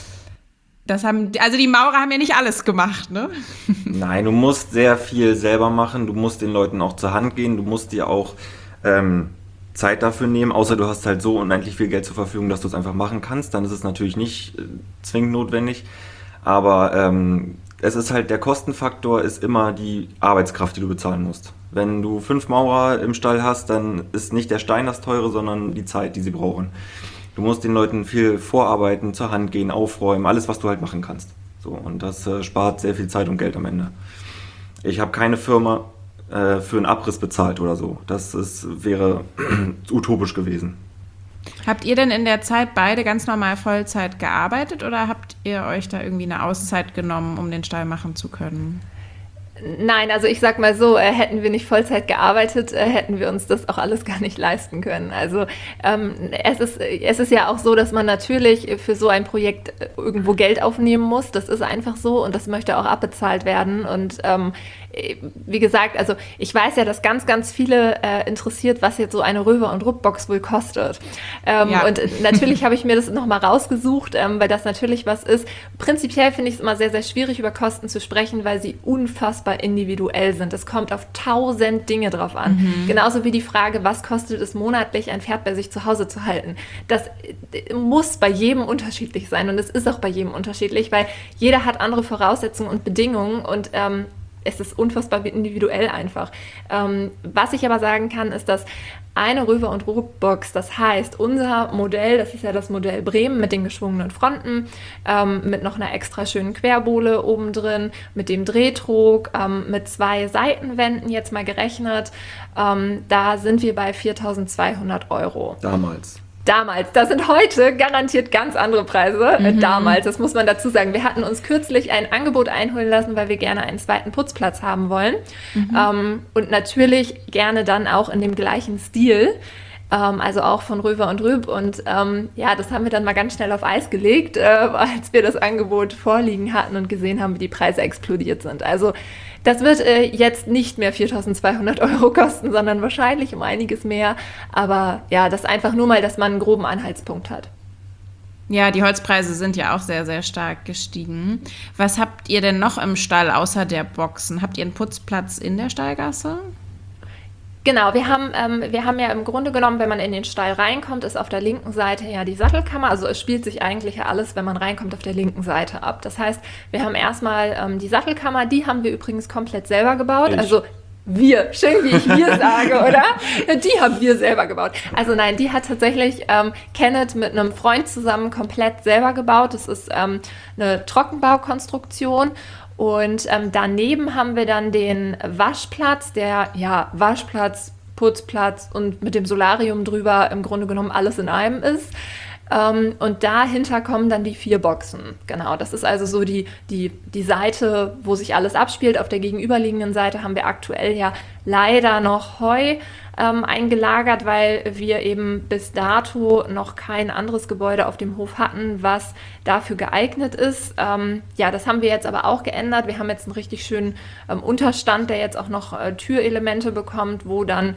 die Maurer haben ja nicht alles gemacht, ne? Nein, du musst sehr viel selber machen, du musst den Leuten auch zur Hand gehen, du musst dir auch Zeit dafür nehmen, außer du hast halt so unendlich viel Geld zur Verfügung, dass du es einfach machen kannst, dann ist es natürlich nicht zwingend notwendig. Aber es ist halt, der Kostenfaktor ist immer die Arbeitskraft, die du bezahlen musst. Wenn du 5 Maurer im Stall hast, dann ist nicht der Stein das Teure, sondern die Zeit, die sie brauchen. Du musst den Leuten viel vorarbeiten, zur Hand gehen, aufräumen, alles, was du halt machen kannst. So, und das spart sehr viel Zeit und Geld am Ende. Ich habe keine Firma für einen Abriss bezahlt oder so. Wäre utopisch gewesen. Habt ihr denn in der Zeit beide ganz normal Vollzeit gearbeitet oder habt ihr euch da irgendwie eine Auszeit genommen, um den Stall machen zu können? Nein, also ich sag mal so, hätten wir nicht Vollzeit gearbeitet, hätten wir uns das auch alles gar nicht leisten können. Also es ist ja auch so, dass man natürlich für so ein Projekt irgendwo Geld aufnehmen muss. Das ist einfach so und das möchte auch abbezahlt werden. Und wie gesagt, also ich weiß ja, dass ganz, ganz viele interessiert, was jetzt so eine Röver- und Rupp-Box wohl kostet. Und natürlich habe ich mir das nochmal rausgesucht, weil das natürlich was ist. Prinzipiell finde ich es immer sehr, sehr schwierig, über Kosten zu sprechen, weil sie unfassbar individuell sind. Es kommt auf 1000 Dinge drauf an. Genauso wie die Frage, was kostet es monatlich, ein Pferd bei sich zu Hause zu halten. Das muss bei jedem unterschiedlich sein und es ist auch bei jedem unterschiedlich, weil jeder hat andere Voraussetzungen und Bedingungen und es ist unfassbar individuell einfach. Was ich aber sagen kann, ist, dass eine Röver- und Rupp-Box, das heißt, unser Modell, das ist ja das Modell Bremen mit den geschwungenen Fronten, mit noch einer extra schönen Querbohle oben drin, mit dem Drehtrog, mit 2 Seitenwänden jetzt mal gerechnet, da sind wir bei 4.200 €. Damals, das sind heute garantiert ganz andere Preise. Damals, das muss man dazu sagen. Wir hatten uns kürzlich ein Angebot einholen lassen, weil wir gerne einen zweiten Putzplatz haben wollen. Und natürlich gerne dann auch in dem gleichen Stil. Also auch von Röver und Rüb. Und ja, das haben wir dann mal ganz schnell auf Eis gelegt, als wir das Angebot vorliegen hatten und gesehen haben, wie die Preise explodiert sind. Also das wird jetzt nicht mehr 4.200 € kosten, sondern wahrscheinlich um einiges mehr. Aber ja, das einfach nur mal, dass man einen groben Anhaltspunkt hat. Ja, die Holzpreise sind ja auch sehr, sehr stark gestiegen. Was habt ihr denn noch im Stall außer der Boxen? Habt ihr einen Putzplatz in der Stallgasse? Genau, wir haben ja im Grunde genommen, wenn man in den Stall reinkommt, ist auf der linken Seite ja die Sattelkammer. Also es spielt sich eigentlich ja alles, wenn man reinkommt, auf der linken Seite ab. Das heißt, wir haben erstmal die Sattelkammer, die haben wir übrigens komplett selber gebaut. Also wir, schön wie ich wir sage, oder? Die haben wir selber gebaut. Also nein, die hat tatsächlich Kenneth mit einem Freund zusammen komplett selber gebaut. Das ist eine Trockenbaukonstruktion. Und daneben haben wir dann den Waschplatz, der Waschplatz, Putzplatz und mit dem Solarium drüber im Grunde genommen alles in einem ist. Und dahinter kommen dann die 4 Boxen. Genau, das ist also so die Seite, wo sich alles abspielt. Auf der gegenüberliegenden Seite haben wir aktuell ja leider noch Heu eingelagert, weil wir eben bis dato noch kein anderes Gebäude auf dem Hof hatten, was dafür geeignet ist. Das haben wir jetzt aber auch geändert. Wir haben jetzt einen richtig schönen Unterstand, der jetzt auch noch Türelemente bekommt, wo dann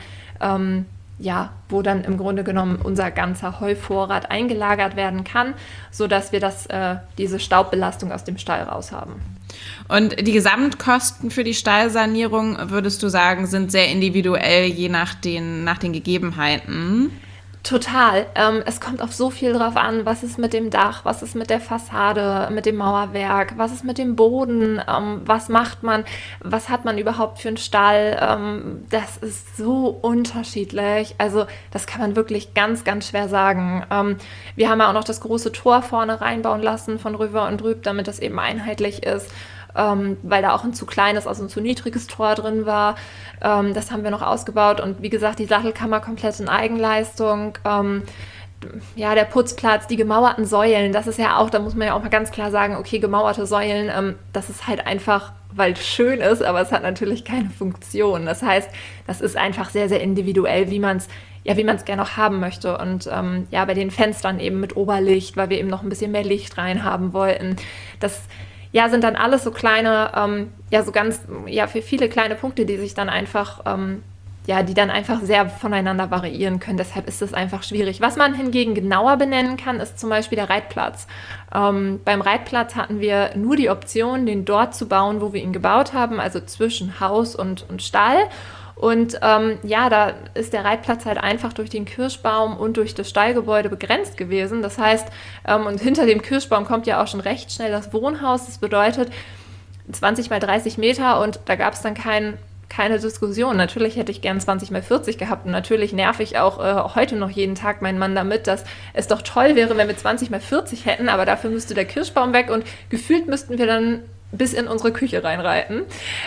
im Grunde genommen unser ganzer Heuvorrat eingelagert werden kann, sodass wir diese Staubbelastung aus dem Stall raus haben. Und die Gesamtkosten für die Stallsanierung, würdest du sagen, sind sehr individuell, je nach den Gegebenheiten? Total. Es kommt auf so viel drauf an, was ist mit dem Dach, was ist mit der Fassade, mit dem Mauerwerk, was ist mit dem Boden, was macht man, was hat man überhaupt für einen Stall. Das ist so unterschiedlich. Also das kann man wirklich ganz, ganz schwer sagen. Wir haben ja auch noch das große Tor vorne reinbauen lassen von Röver und Rüb, damit das eben einheitlich ist. Weil da auch ein zu kleines, also ein zu niedriges Tor drin war. Das haben wir noch ausgebaut und wie gesagt, die Sattelkammer komplett in Eigenleistung. Der Putzplatz, die gemauerten Säulen, das ist ja auch, da muss man ja auch mal ganz klar sagen, okay, gemauerte Säulen, das ist halt einfach, weil es schön ist, aber es hat natürlich keine Funktion. Das heißt, das ist einfach sehr, sehr individuell, wie man es gerne auch haben möchte. Und bei den Fenstern eben mit Oberlicht, weil wir eben noch ein bisschen mehr Licht rein haben wollten. Das sind dann alles so kleine, für viele kleine Punkte, die sich dann einfach, die dann einfach sehr voneinander variieren können. Deshalb ist es einfach schwierig. Was man hingegen genauer benennen kann, ist zum Beispiel der Reitplatz. Beim Reitplatz hatten wir nur die Option, den dort zu bauen, wo wir ihn gebaut haben, also zwischen Haus und Stall. Und da ist der Reitplatz halt einfach durch den Kirschbaum und durch das Stallgebäude begrenzt gewesen. Das heißt, und hinter dem Kirschbaum kommt ja auch schon recht schnell das Wohnhaus. Das bedeutet 20 mal 30 Meter und da gab es dann keine Diskussion. Natürlich hätte ich gern 20 mal 40 gehabt und natürlich nerv ich auch heute noch jeden Tag meinen Mann damit, dass es doch toll wäre, wenn wir 20 mal 40 hätten, aber dafür müsste der Kirschbaum weg und gefühlt müssten wir dann bis in unsere Küche reinreiten.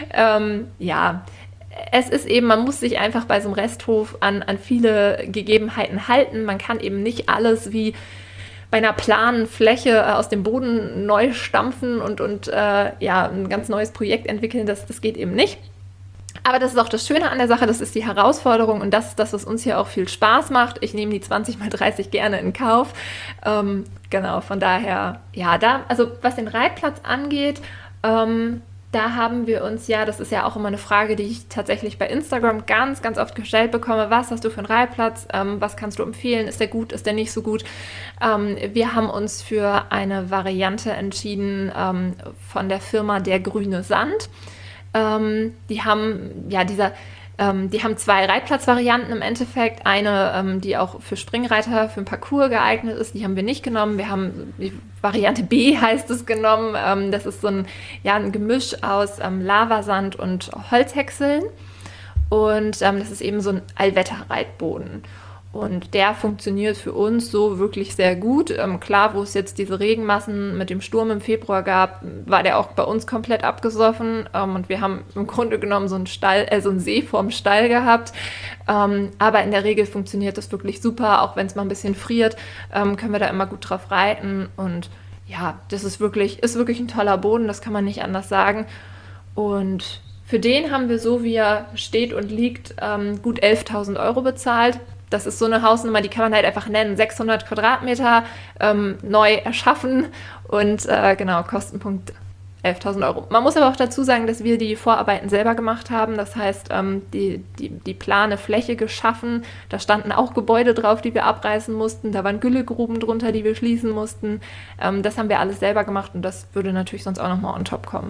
Es ist eben, man muss sich einfach bei so einem Resthof an viele Gegebenheiten halten. Man kann eben nicht alles wie bei einer planen Fläche aus dem Boden neu stampfen und ein ganz neues Projekt entwickeln. Das geht eben nicht. Aber das ist auch das Schöne an der Sache, das ist die Herausforderung und das ist das, was uns hier auch viel Spaß macht. Ich nehme die 20 mal 30 gerne in Kauf. Von daher, also was den Reitplatz angeht, da haben wir uns das ist ja auch immer eine Frage, die ich tatsächlich bei Instagram ganz, ganz oft gestellt bekomme. Was hast du für einen Reitplatz? Was kannst du empfehlen? Ist der gut? Ist der nicht so gut? Wir haben uns für eine Variante entschieden von der Firma Der Grüne Sand. Die haben, Die haben 2 Reitplatzvarianten im Endeffekt. Eine, die auch für Springreiter, für den Parcours geeignet ist, die haben wir nicht genommen. Wir haben die Variante B, heißt es, genommen. Das ist so ein Gemisch aus Lavasand und Holzhäckseln. Und das ist eben so ein Allwetterreitboden. Und der funktioniert für uns so wirklich sehr gut. Klar, wo es jetzt diese Regenmassen mit dem Sturm im Februar gab, war der auch bei uns komplett abgesoffen. Und wir haben im Grunde genommen so einen See vorm Stall gehabt. Aber in der Regel funktioniert das wirklich super. Auch wenn es mal ein bisschen friert, können wir da immer gut drauf reiten. Und ja, das ist wirklich ein toller Boden, das kann man nicht anders sagen. Und für den haben wir, so wie er steht und liegt, gut 11.000 Euro bezahlt. Das ist so eine Hausnummer, die kann man halt einfach nennen. 600 Quadratmeter, neu erschaffen und Kostenpunkt 11.000 Euro. Man muss aber auch dazu sagen, dass wir die Vorarbeiten selber gemacht haben. Das heißt, die plane Fläche geschaffen. Da standen auch Gebäude drauf, die wir abreißen mussten. Da waren Güllegruben drunter, die wir schließen mussten. Das haben wir alles selber gemacht und das würde natürlich sonst auch nochmal on top kommen.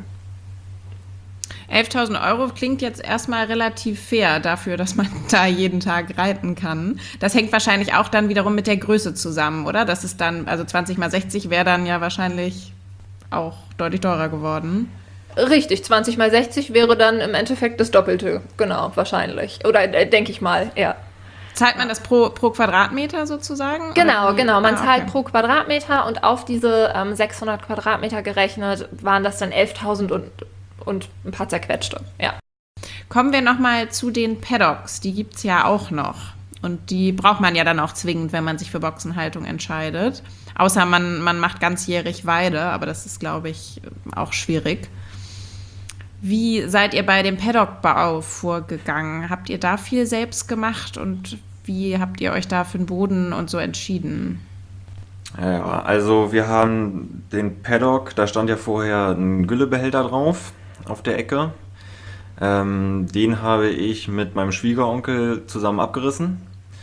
11.000 Euro klingt jetzt erstmal relativ fair dafür, dass man da jeden Tag reiten kann. Das hängt wahrscheinlich auch dann wiederum mit der Größe zusammen, oder? Das ist dann, also 20 mal 60 wäre dann ja wahrscheinlich auch deutlich teurer geworden. Richtig, 20 mal 60 wäre dann im Endeffekt das Doppelte, genau, wahrscheinlich. Oder denke ich mal, ja. Zahlt man das pro Quadratmeter sozusagen? Genau. Man zahlt okay. pro Quadratmeter und auf diese 600 Quadratmeter gerechnet waren das dann 11.000 und ein paar zerquetschte, ja. Kommen wir nochmal zu den Paddocks. Die gibt es ja auch noch. Und die braucht man ja dann auch zwingend, wenn man sich für Boxenhaltung entscheidet. Außer man macht ganzjährig Weide, aber das ist, glaube ich, auch schwierig. Wie seid ihr bei dem Paddockbau vorgegangen? Habt ihr da viel selbst gemacht und wie habt ihr euch da für den Boden und so entschieden? Ja, also wir haben den Paddock, da stand ja vorher ein Güllebehälter drauf auf der Ecke. Den habe ich mit meinem Schwiegeronkel zusammen abgerissen.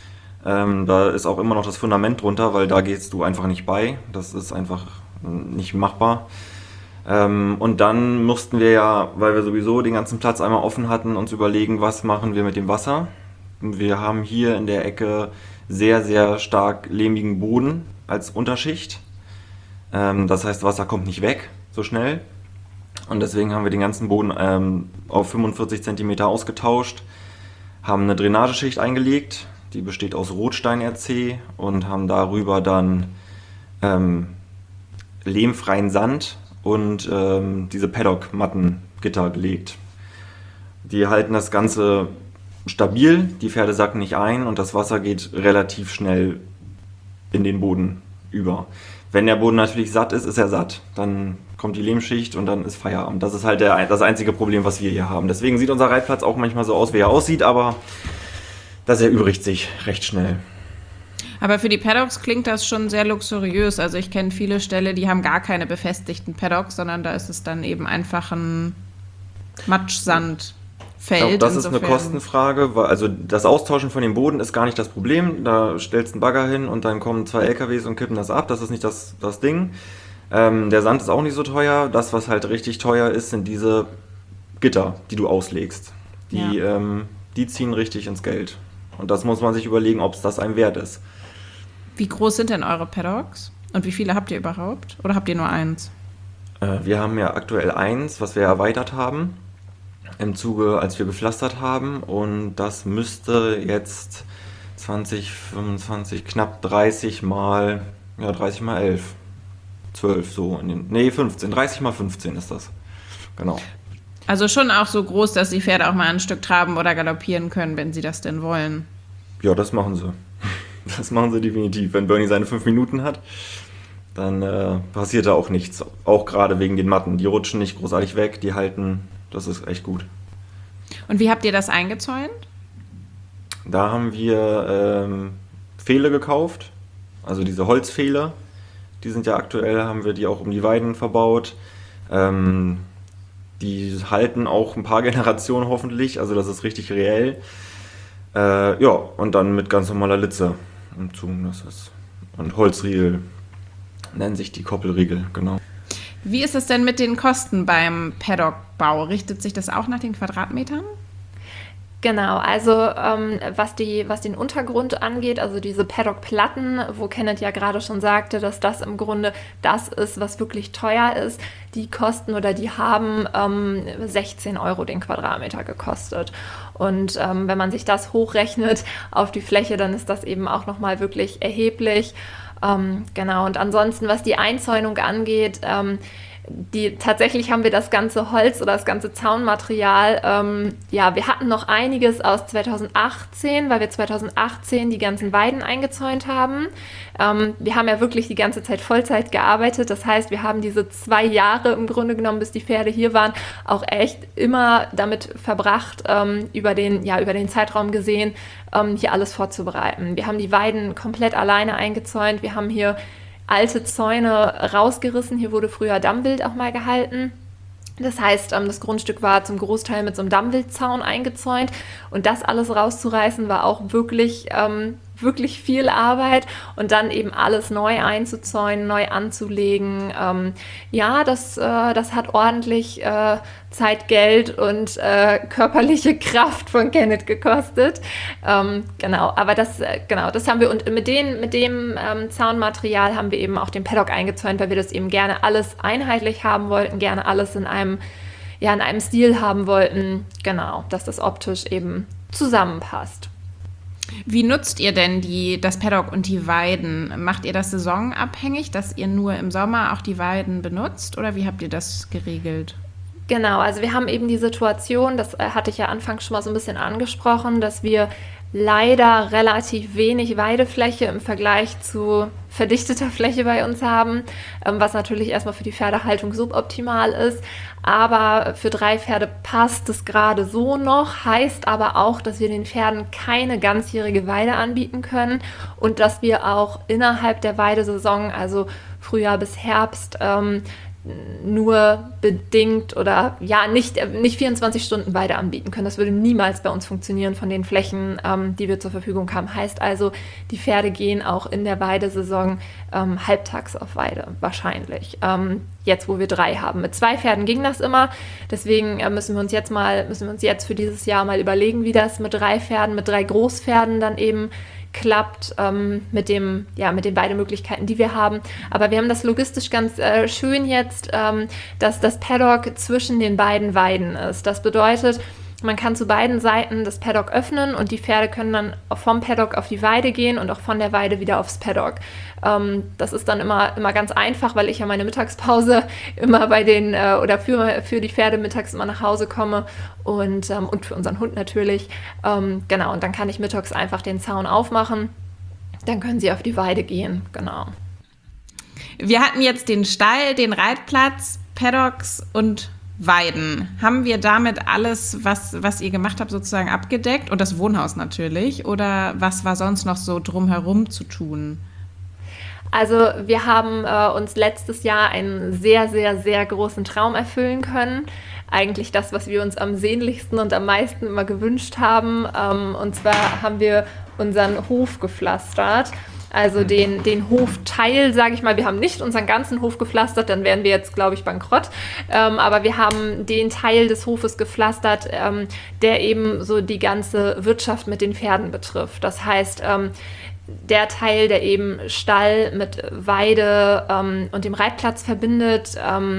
Da ist auch immer noch das Fundament drunter, weil da gehst du einfach nicht bei. Das ist einfach nicht machbar. Und dann mussten wir ja, weil wir sowieso den ganzen Platz einmal offen hatten, uns überlegen, was machen wir mit dem Wasser. Wir haben hier in der Ecke sehr, sehr stark lehmigen Boden als Unterschicht. Das heißt, Wasser kommt nicht weg so schnell. Und deswegen haben wir den ganzen Boden auf 45 cm ausgetauscht, haben eine Drainageschicht eingelegt, die besteht aus Rotsteinerz und haben darüber dann lehmfreien Sand und diese Paddock-Mattengitter gelegt. Die halten das Ganze stabil, die Pferde sacken nicht ein und das Wasser geht relativ schnell in den Boden über. Wenn der Boden natürlich satt ist, ist er satt. Dann kommt die Lehmschicht und dann ist Feierabend. Das ist halt das einzige Problem, was wir hier haben. Deswegen sieht unser Reitplatz auch manchmal so aus, wie er aussieht, aber das erübrigt sich recht schnell. Aber für die Paddocks klingt das schon sehr luxuriös. Also ich kenne viele Ställe, die haben gar keine befestigten Paddocks, sondern da ist es dann eben einfach ein Matschsandfeld. Auch das ist eine Kostenfrage, weil also das Austauschen von dem Boden ist gar nicht das Problem. Da stellst du einen Bagger hin und dann kommen 2 LKWs und kippen das ab. Das ist nicht das Ding. Der Sand ist auch nicht so teuer. Das, was halt richtig teuer ist, sind diese Gitter, die du auslegst. Die ziehen richtig ins Geld. Und das muss man sich überlegen, ob es das einem wert ist. Wie groß sind denn eure Paddocks? Und wie viele habt ihr überhaupt? Oder habt ihr nur eins? Wir haben ja aktuell eins, was wir erweitert haben. Im Zuge, als wir gepflastert haben. Und das müsste jetzt 20, 25, knapp 30 mal 11. 12 so. 15. 30 mal 15 ist das. Genau. Also schon auch so groß, dass die Pferde auch mal ein Stück traben oder galoppieren können, wenn sie das denn wollen. Ja, das machen sie. Das machen sie definitiv. Wenn Bernie seine 5 Minuten hat, dann passiert da auch nichts. Auch gerade wegen den Matten. Die rutschen nicht großartig weg, die halten. Das ist echt gut. Und wie habt ihr das eingezäunt? Da haben wir Pfähle gekauft, also diese Holzpfähle. Die sind ja aktuell, haben wir die auch um die Weiden verbaut. Die halten auch ein paar Generationen hoffentlich, also das ist richtig reell. Und dann mit ganz normaler Litze im Zug. Und Holzriegel nennen sich die Koppelriegel, genau. Wie ist es denn mit den Kosten beim Paddockbau? Richtet sich das auch nach den Quadratmetern? Genau, also was den Untergrund angeht, also diese Paddock-Platten, wo Kenneth ja gerade schon sagte, dass das im Grunde das ist, was wirklich teuer ist, die kosten oder die haben 16 Euro den Quadratmeter gekostet. Und wenn man sich das hochrechnet auf die Fläche, dann ist das eben auch nochmal wirklich erheblich. Genau, und ansonsten, was die Einzäunung angeht, tatsächlich haben wir das ganze Holz oder das ganze Zaunmaterial, wir hatten noch einiges aus 2018, weil wir 2018 die ganzen Weiden eingezäunt haben. Wir haben ja wirklich die ganze Zeit Vollzeit gearbeitet, das heißt, wir haben diese 2 Jahre im Grunde genommen, bis die Pferde hier waren, auch echt immer damit verbracht, über den Zeitraum gesehen, hier alles vorzubereiten. Wir haben die Weiden komplett alleine eingezäunt, wir haben hier alte Zäune rausgerissen. Hier wurde früher Dammwild auch mal gehalten. Das heißt, das Grundstück war zum Großteil mit so einem Dammwildzaun eingezäunt. Und das alles rauszureißen, war auch wirklich viel Arbeit. Und dann eben alles neu einzuzäunen, neu anzulegen. Das hat ordentlich Zeit, Geld und körperliche Kraft von Kenneth gekostet. Aber das haben wir, und mit dem Zaunmaterial haben wir eben auch den Paddock eingezäunt, weil wir das eben gerne alles einheitlich haben wollten, gerne alles in einem Stil haben wollten, genau, dass das optisch eben zusammenpasst. Wie nutzt ihr denn das Paddock und die Weiden? Macht ihr das saisonabhängig, dass ihr nur im Sommer auch die Weiden benutzt, oder wie habt ihr das geregelt? Genau, also wir haben eben die Situation, das hatte ich ja anfangs schon mal so ein bisschen angesprochen, dass wir leider relativ wenig Weidefläche im Vergleich zu verdichteter Fläche bei uns haben, was natürlich erstmal für die Pferdehaltung suboptimal ist. Aber für 3 Pferde passt es gerade so noch, heißt aber auch, dass wir den Pferden keine ganzjährige Weide anbieten können und dass wir auch innerhalb der Weidesaison, also Frühjahr bis Herbst, nur bedingt oder nicht 24 Stunden Weide anbieten können. Das würde niemals bei uns funktionieren von den Flächen, die wir zur Verfügung haben. Heißt also, die Pferde gehen auch in der Weidesaison halbtags auf Weide, wahrscheinlich. Jetzt, wo wir 3 haben. Mit 2 Pferden ging das immer. Deswegen müssen wir uns jetzt für dieses Jahr mal überlegen, wie das mit 3 Pferden, mit 3 Großpferden dann eben klappt, mit den Weidemöglichkeiten, die wir haben. Aber wir haben das logistisch ganz schön jetzt, dass das Paddock zwischen den beiden Weiden ist. Das bedeutet, man kann zu beiden Seiten das Paddock öffnen und die Pferde können dann vom Paddock auf die Weide gehen und auch von der Weide wieder aufs Paddock. Das ist dann immer ganz einfach, weil ich ja meine Mittagspause immer für die Pferde mittags immer nach Hause komme und für unseren Hund natürlich. Und dann kann ich mittags einfach den Zaun aufmachen. Dann können sie auf die Weide gehen, genau. Wir hatten jetzt den Stall, den Reitplatz, Paddocks und Weiden. Haben wir damit alles, was ihr gemacht habt, sozusagen abgedeckt? Und das Wohnhaus natürlich? Oder was war sonst noch so drumherum zu tun? Also wir haben uns letztes Jahr einen sehr, sehr, sehr großen Traum erfüllen können. Eigentlich das, was wir uns am sehnlichsten und am meisten immer gewünscht haben. Und zwar haben wir unseren Hof gepflastert. Also den Hofteil, sage ich mal, wir haben nicht unseren ganzen Hof gepflastert, dann wären wir jetzt, glaube ich, bankrott. Aber wir haben den Teil des Hofes gepflastert, der eben so die ganze Wirtschaft mit den Pferden betrifft. Das heißt, der Teil, der eben Stall mit Weide und dem Reitplatz verbindet,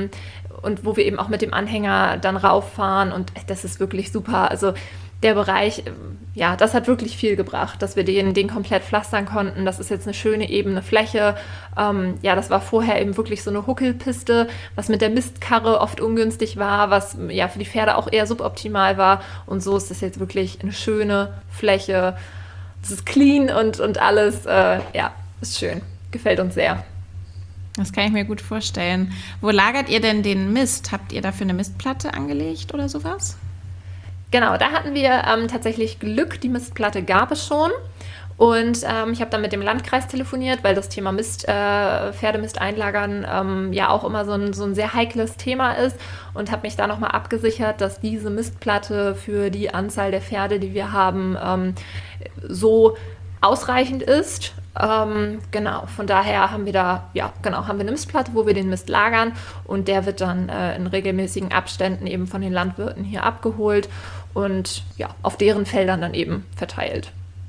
und wo wir eben auch mit dem Anhänger dann rauffahren, und das ist wirklich super. Also der Bereich, das hat wirklich viel gebracht, dass wir den komplett pflastern konnten. Das ist jetzt eine schöne ebene Fläche. Das war vorher eben wirklich so eine Huckelpiste, was mit der Mistkarre oft ungünstig war, was für die Pferde auch eher suboptimal war. Und so ist das jetzt wirklich eine schöne Fläche. Es ist clean und alles, ist schön. Gefällt uns sehr. Das kann ich mir gut vorstellen. Wo lagert ihr denn den Mist? Habt ihr dafür eine Mistplatte angelegt oder sowas? Genau, da hatten wir tatsächlich Glück, die Mistplatte gab es schon. Und ich habe dann mit dem Landkreis telefoniert, weil das Thema Pferdemist einlagern auch immer so ein sehr heikles Thema ist, und habe mich da nochmal abgesichert, dass diese Mistplatte für die Anzahl der Pferde, die wir haben, so ausreichend ist. Genau, von daher haben wir haben wir eine Mistplatte, wo wir den Mist lagern und der wird dann in regelmäßigen Abständen eben von den Landwirten hier abgeholt und ja, auf deren Feldern dann eben verteilt.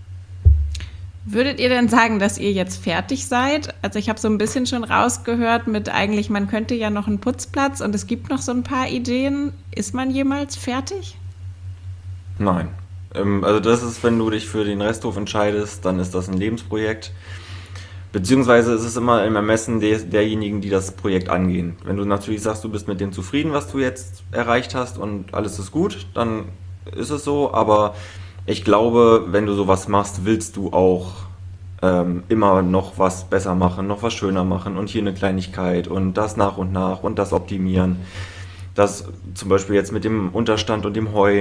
Würdet ihr denn sagen, dass ihr jetzt fertig seid? Also ich habe so ein bisschen schon rausgehört mit eigentlich, man könnte ja noch einen Putzplatz und es gibt noch so ein paar Ideen. Ist man jemals fertig? Nein. Also das ist, wenn du dich für den Resthof entscheidest, dann ist das ein Lebensprojekt. Beziehungsweise ist es immer im Ermessen derjenigen, die das Projekt angehen. Wenn du natürlich sagst, du bist mit dem zufrieden, was du jetzt erreicht hast und alles ist gut, dann ist es so. Aber ich glaube, wenn du sowas machst, willst du auch immer noch was besser machen, noch was schöner machen und hier eine Kleinigkeit und das nach und das optimieren. Das zum Beispiel jetzt mit dem Unterstand und dem Heu,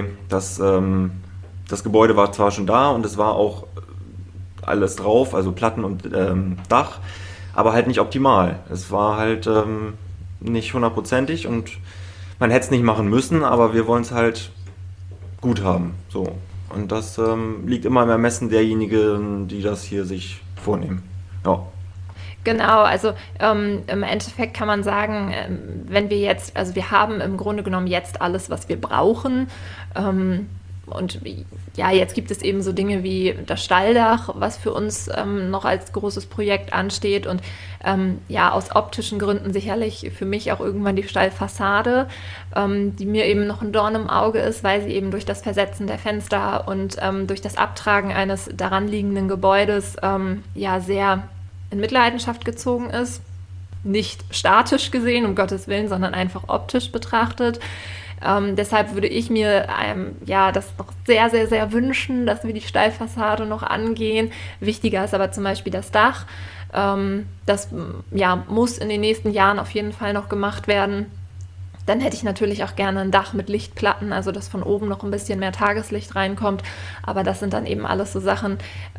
das Gebäude war zwar schon da und es war auch alles drauf, also Platten und Dach, aber halt nicht optimal. Es war halt nicht hundertprozentig und man hätte es nicht machen müssen, aber wir wollen es halt gut haben. So. Und das liegt immer im Ermessen derjenigen, die das hier sich vornehmen. Ja. Genau, also im Endeffekt kann man sagen, wenn wir jetzt, also wir haben im Grunde genommen jetzt alles, was wir brauchen. Und ja, jetzt gibt es eben so Dinge wie das Stalldach, was für uns noch als großes Projekt ansteht und ja, aus optischen Gründen sicherlich für mich auch irgendwann die Stallfassade, die mir eben noch ein Dorn im Auge ist, weil sie eben durch das Versetzen der Fenster und durch das Abtragen eines daran liegenden Gebäudes ja sehr in Mitleidenschaft gezogen ist. Nicht statisch gesehen, um Gottes Willen, sondern einfach optisch betrachtet. Deshalb würde ich mir das noch sehr, sehr, sehr wünschen, dass wir die Stallfassade noch angehen. Wichtiger ist aber zum Beispiel das Dach. Das muss in den nächsten Jahren auf jeden Fall noch gemacht werden. Dann hätte ich natürlich auch gerne ein Dach mit Lichtplatten, also dass von oben noch ein bisschen mehr Tageslicht reinkommt. Aber das sind dann eben alles so Sachen.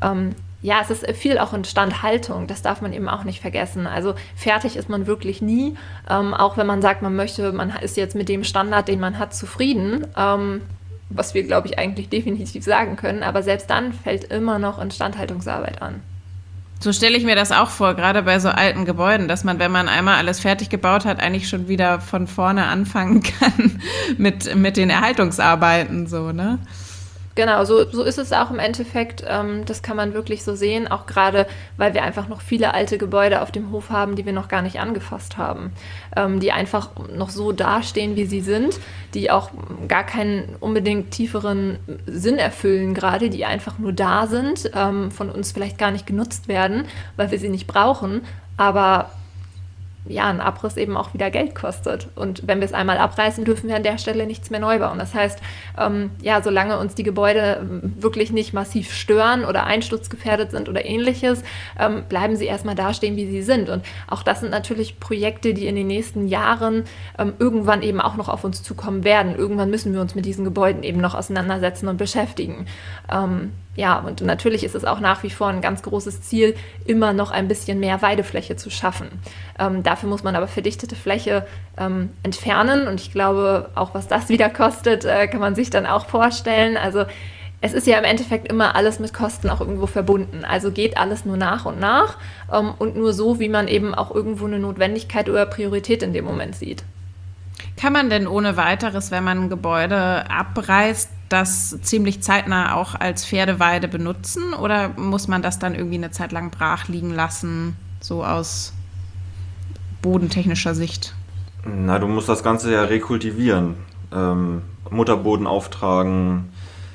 Es ist viel auch Instandhaltung, das darf man eben auch nicht vergessen. Also fertig ist man wirklich nie, auch wenn man sagt, man ist jetzt mit dem Standard, den man hat, zufrieden, was wir, glaube ich, eigentlich definitiv sagen können. Aber selbst dann fällt immer noch Instandhaltungsarbeit an. So stelle ich mir das auch vor, gerade bei so alten Gebäuden, dass man, wenn man einmal alles fertig gebaut hat, eigentlich schon wieder von vorne anfangen kann mit den Erhaltungsarbeiten, so, ne? Genau, so ist es auch im Endeffekt. Das kann man wirklich so sehen, auch gerade, weil wir einfach noch viele alte Gebäude auf dem Hof haben, die wir noch gar nicht angefasst haben, die einfach noch so dastehen, wie sie sind, die auch gar keinen unbedingt tieferen Sinn erfüllen gerade, die einfach nur da sind, von uns vielleicht gar nicht genutzt werden, weil wir sie nicht brauchen, aber ja, ein Abriss eben auch wieder Geld kostet. Und wenn wir es einmal abreißen, dürfen wir an der Stelle nichts mehr neu bauen. Das heißt, solange uns die Gebäude wirklich nicht massiv stören oder einsturzgefährdet sind oder ähnliches, bleiben sie erstmal dastehen, wie sie sind. Und auch das sind natürlich Projekte, die in den nächsten Jahren irgendwann eben auch noch auf uns zukommen werden. Irgendwann müssen wir uns mit diesen Gebäuden eben noch auseinandersetzen und beschäftigen. Und natürlich ist es auch nach wie vor ein ganz großes Ziel, immer noch ein bisschen mehr Weidefläche zu schaffen. Dafür muss man aber verdichtete Fläche entfernen und ich glaube, auch was das wieder kostet, kann man sich dann auch vorstellen. Also es ist ja im Endeffekt immer alles mit Kosten auch irgendwo verbunden. Also geht alles nur nach und nach und nur so, wie man eben auch irgendwo eine Notwendigkeit oder Priorität in dem Moment sieht. Kann man denn ohne weiteres, wenn man ein Gebäude abreißt, das ziemlich zeitnah auch als Pferdeweide benutzen? Oder muss man das dann irgendwie eine Zeit lang brach liegen lassen, so aus bodentechnischer Sicht? Na, du musst das Ganze ja rekultivieren. Mutterboden auftragen,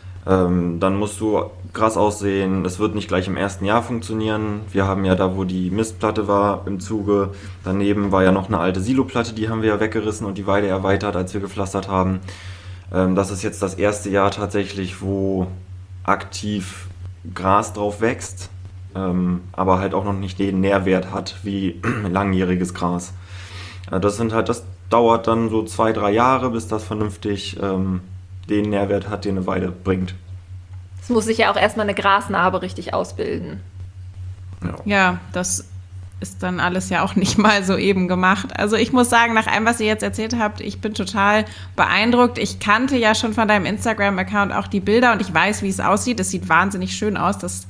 dann musst du Gras aussehen. Das wird nicht gleich im ersten Jahr funktionieren. Wir haben ja da, wo die Mistplatte war, im Zuge, daneben war ja noch eine alte Siloplatte, die haben wir ja weggerissen und die Weide erweitert, als wir gepflastert haben. Das ist jetzt das erste Jahr tatsächlich, wo aktiv Gras drauf wächst, aber halt auch noch nicht den Nährwert hat wie langjähriges Gras. Das dauert dann so 2-3 Jahre, bis das vernünftig den Nährwert hat, den eine Weide bringt. Es muss sich ja auch erstmal eine Grasnarbe richtig ausbilden. Ja, das ist dann alles ja auch nicht mal so eben gemacht. Also ich muss sagen, nach allem, was ihr jetzt erzählt habt, ich bin total beeindruckt. Ich kannte ja schon von deinem Instagram-Account auch die Bilder und ich weiß, wie es aussieht. Es sieht wahnsinnig schön aus. Das